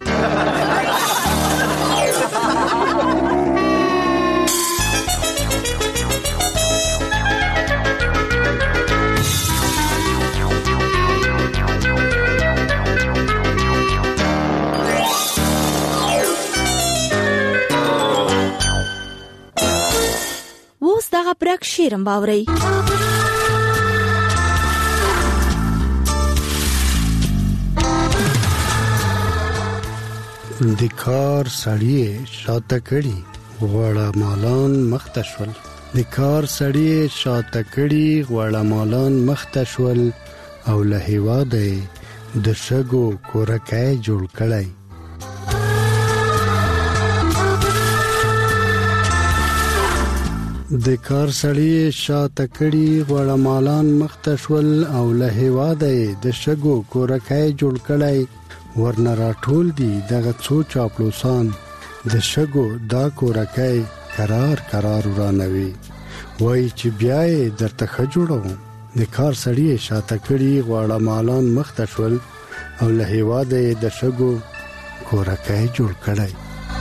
اوس دغه برک شیرم باوري. د کار سړی شاته کړي غوړه مالان مخته شول. د کار سړی شاته کړي غوړه مالان مخته شول او له هیواده د شګو کورکای جوړ کړي. د کار سړی شاته کړي غوړه مالان مخته شول او له هیواده د شګو کورکای جوړ کړي. ورنه راټول دي دغه څو چاپلوسان د شګو دا کورکای قرار قرار ورانوي. وای چې بیا یې درته ښه جوړوم. د کار سړی شاته کړي غوړه مالان مخته شول او له هیواده د شګو کورکای جوړ کړي.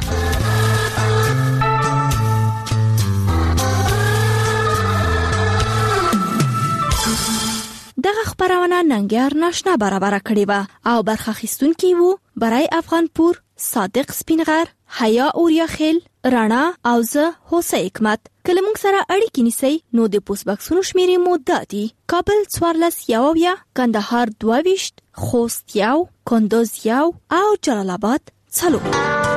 دغه خبرونه ننګیار ناشنا برابر کړی و او برخه اخیستونکي وو برای افغان پور، صادق سپینغر، حیا اوریاخیل، رانا او زه هوسه حکمت. کله موږ سره اړیکې نیسئ نو د پوسټ باکسونو شمیرې مو دادي: کابل څوارلس یوویا، کندهار دوه ویشت، خوست یو، کندوز یو او جلال آباد څلور.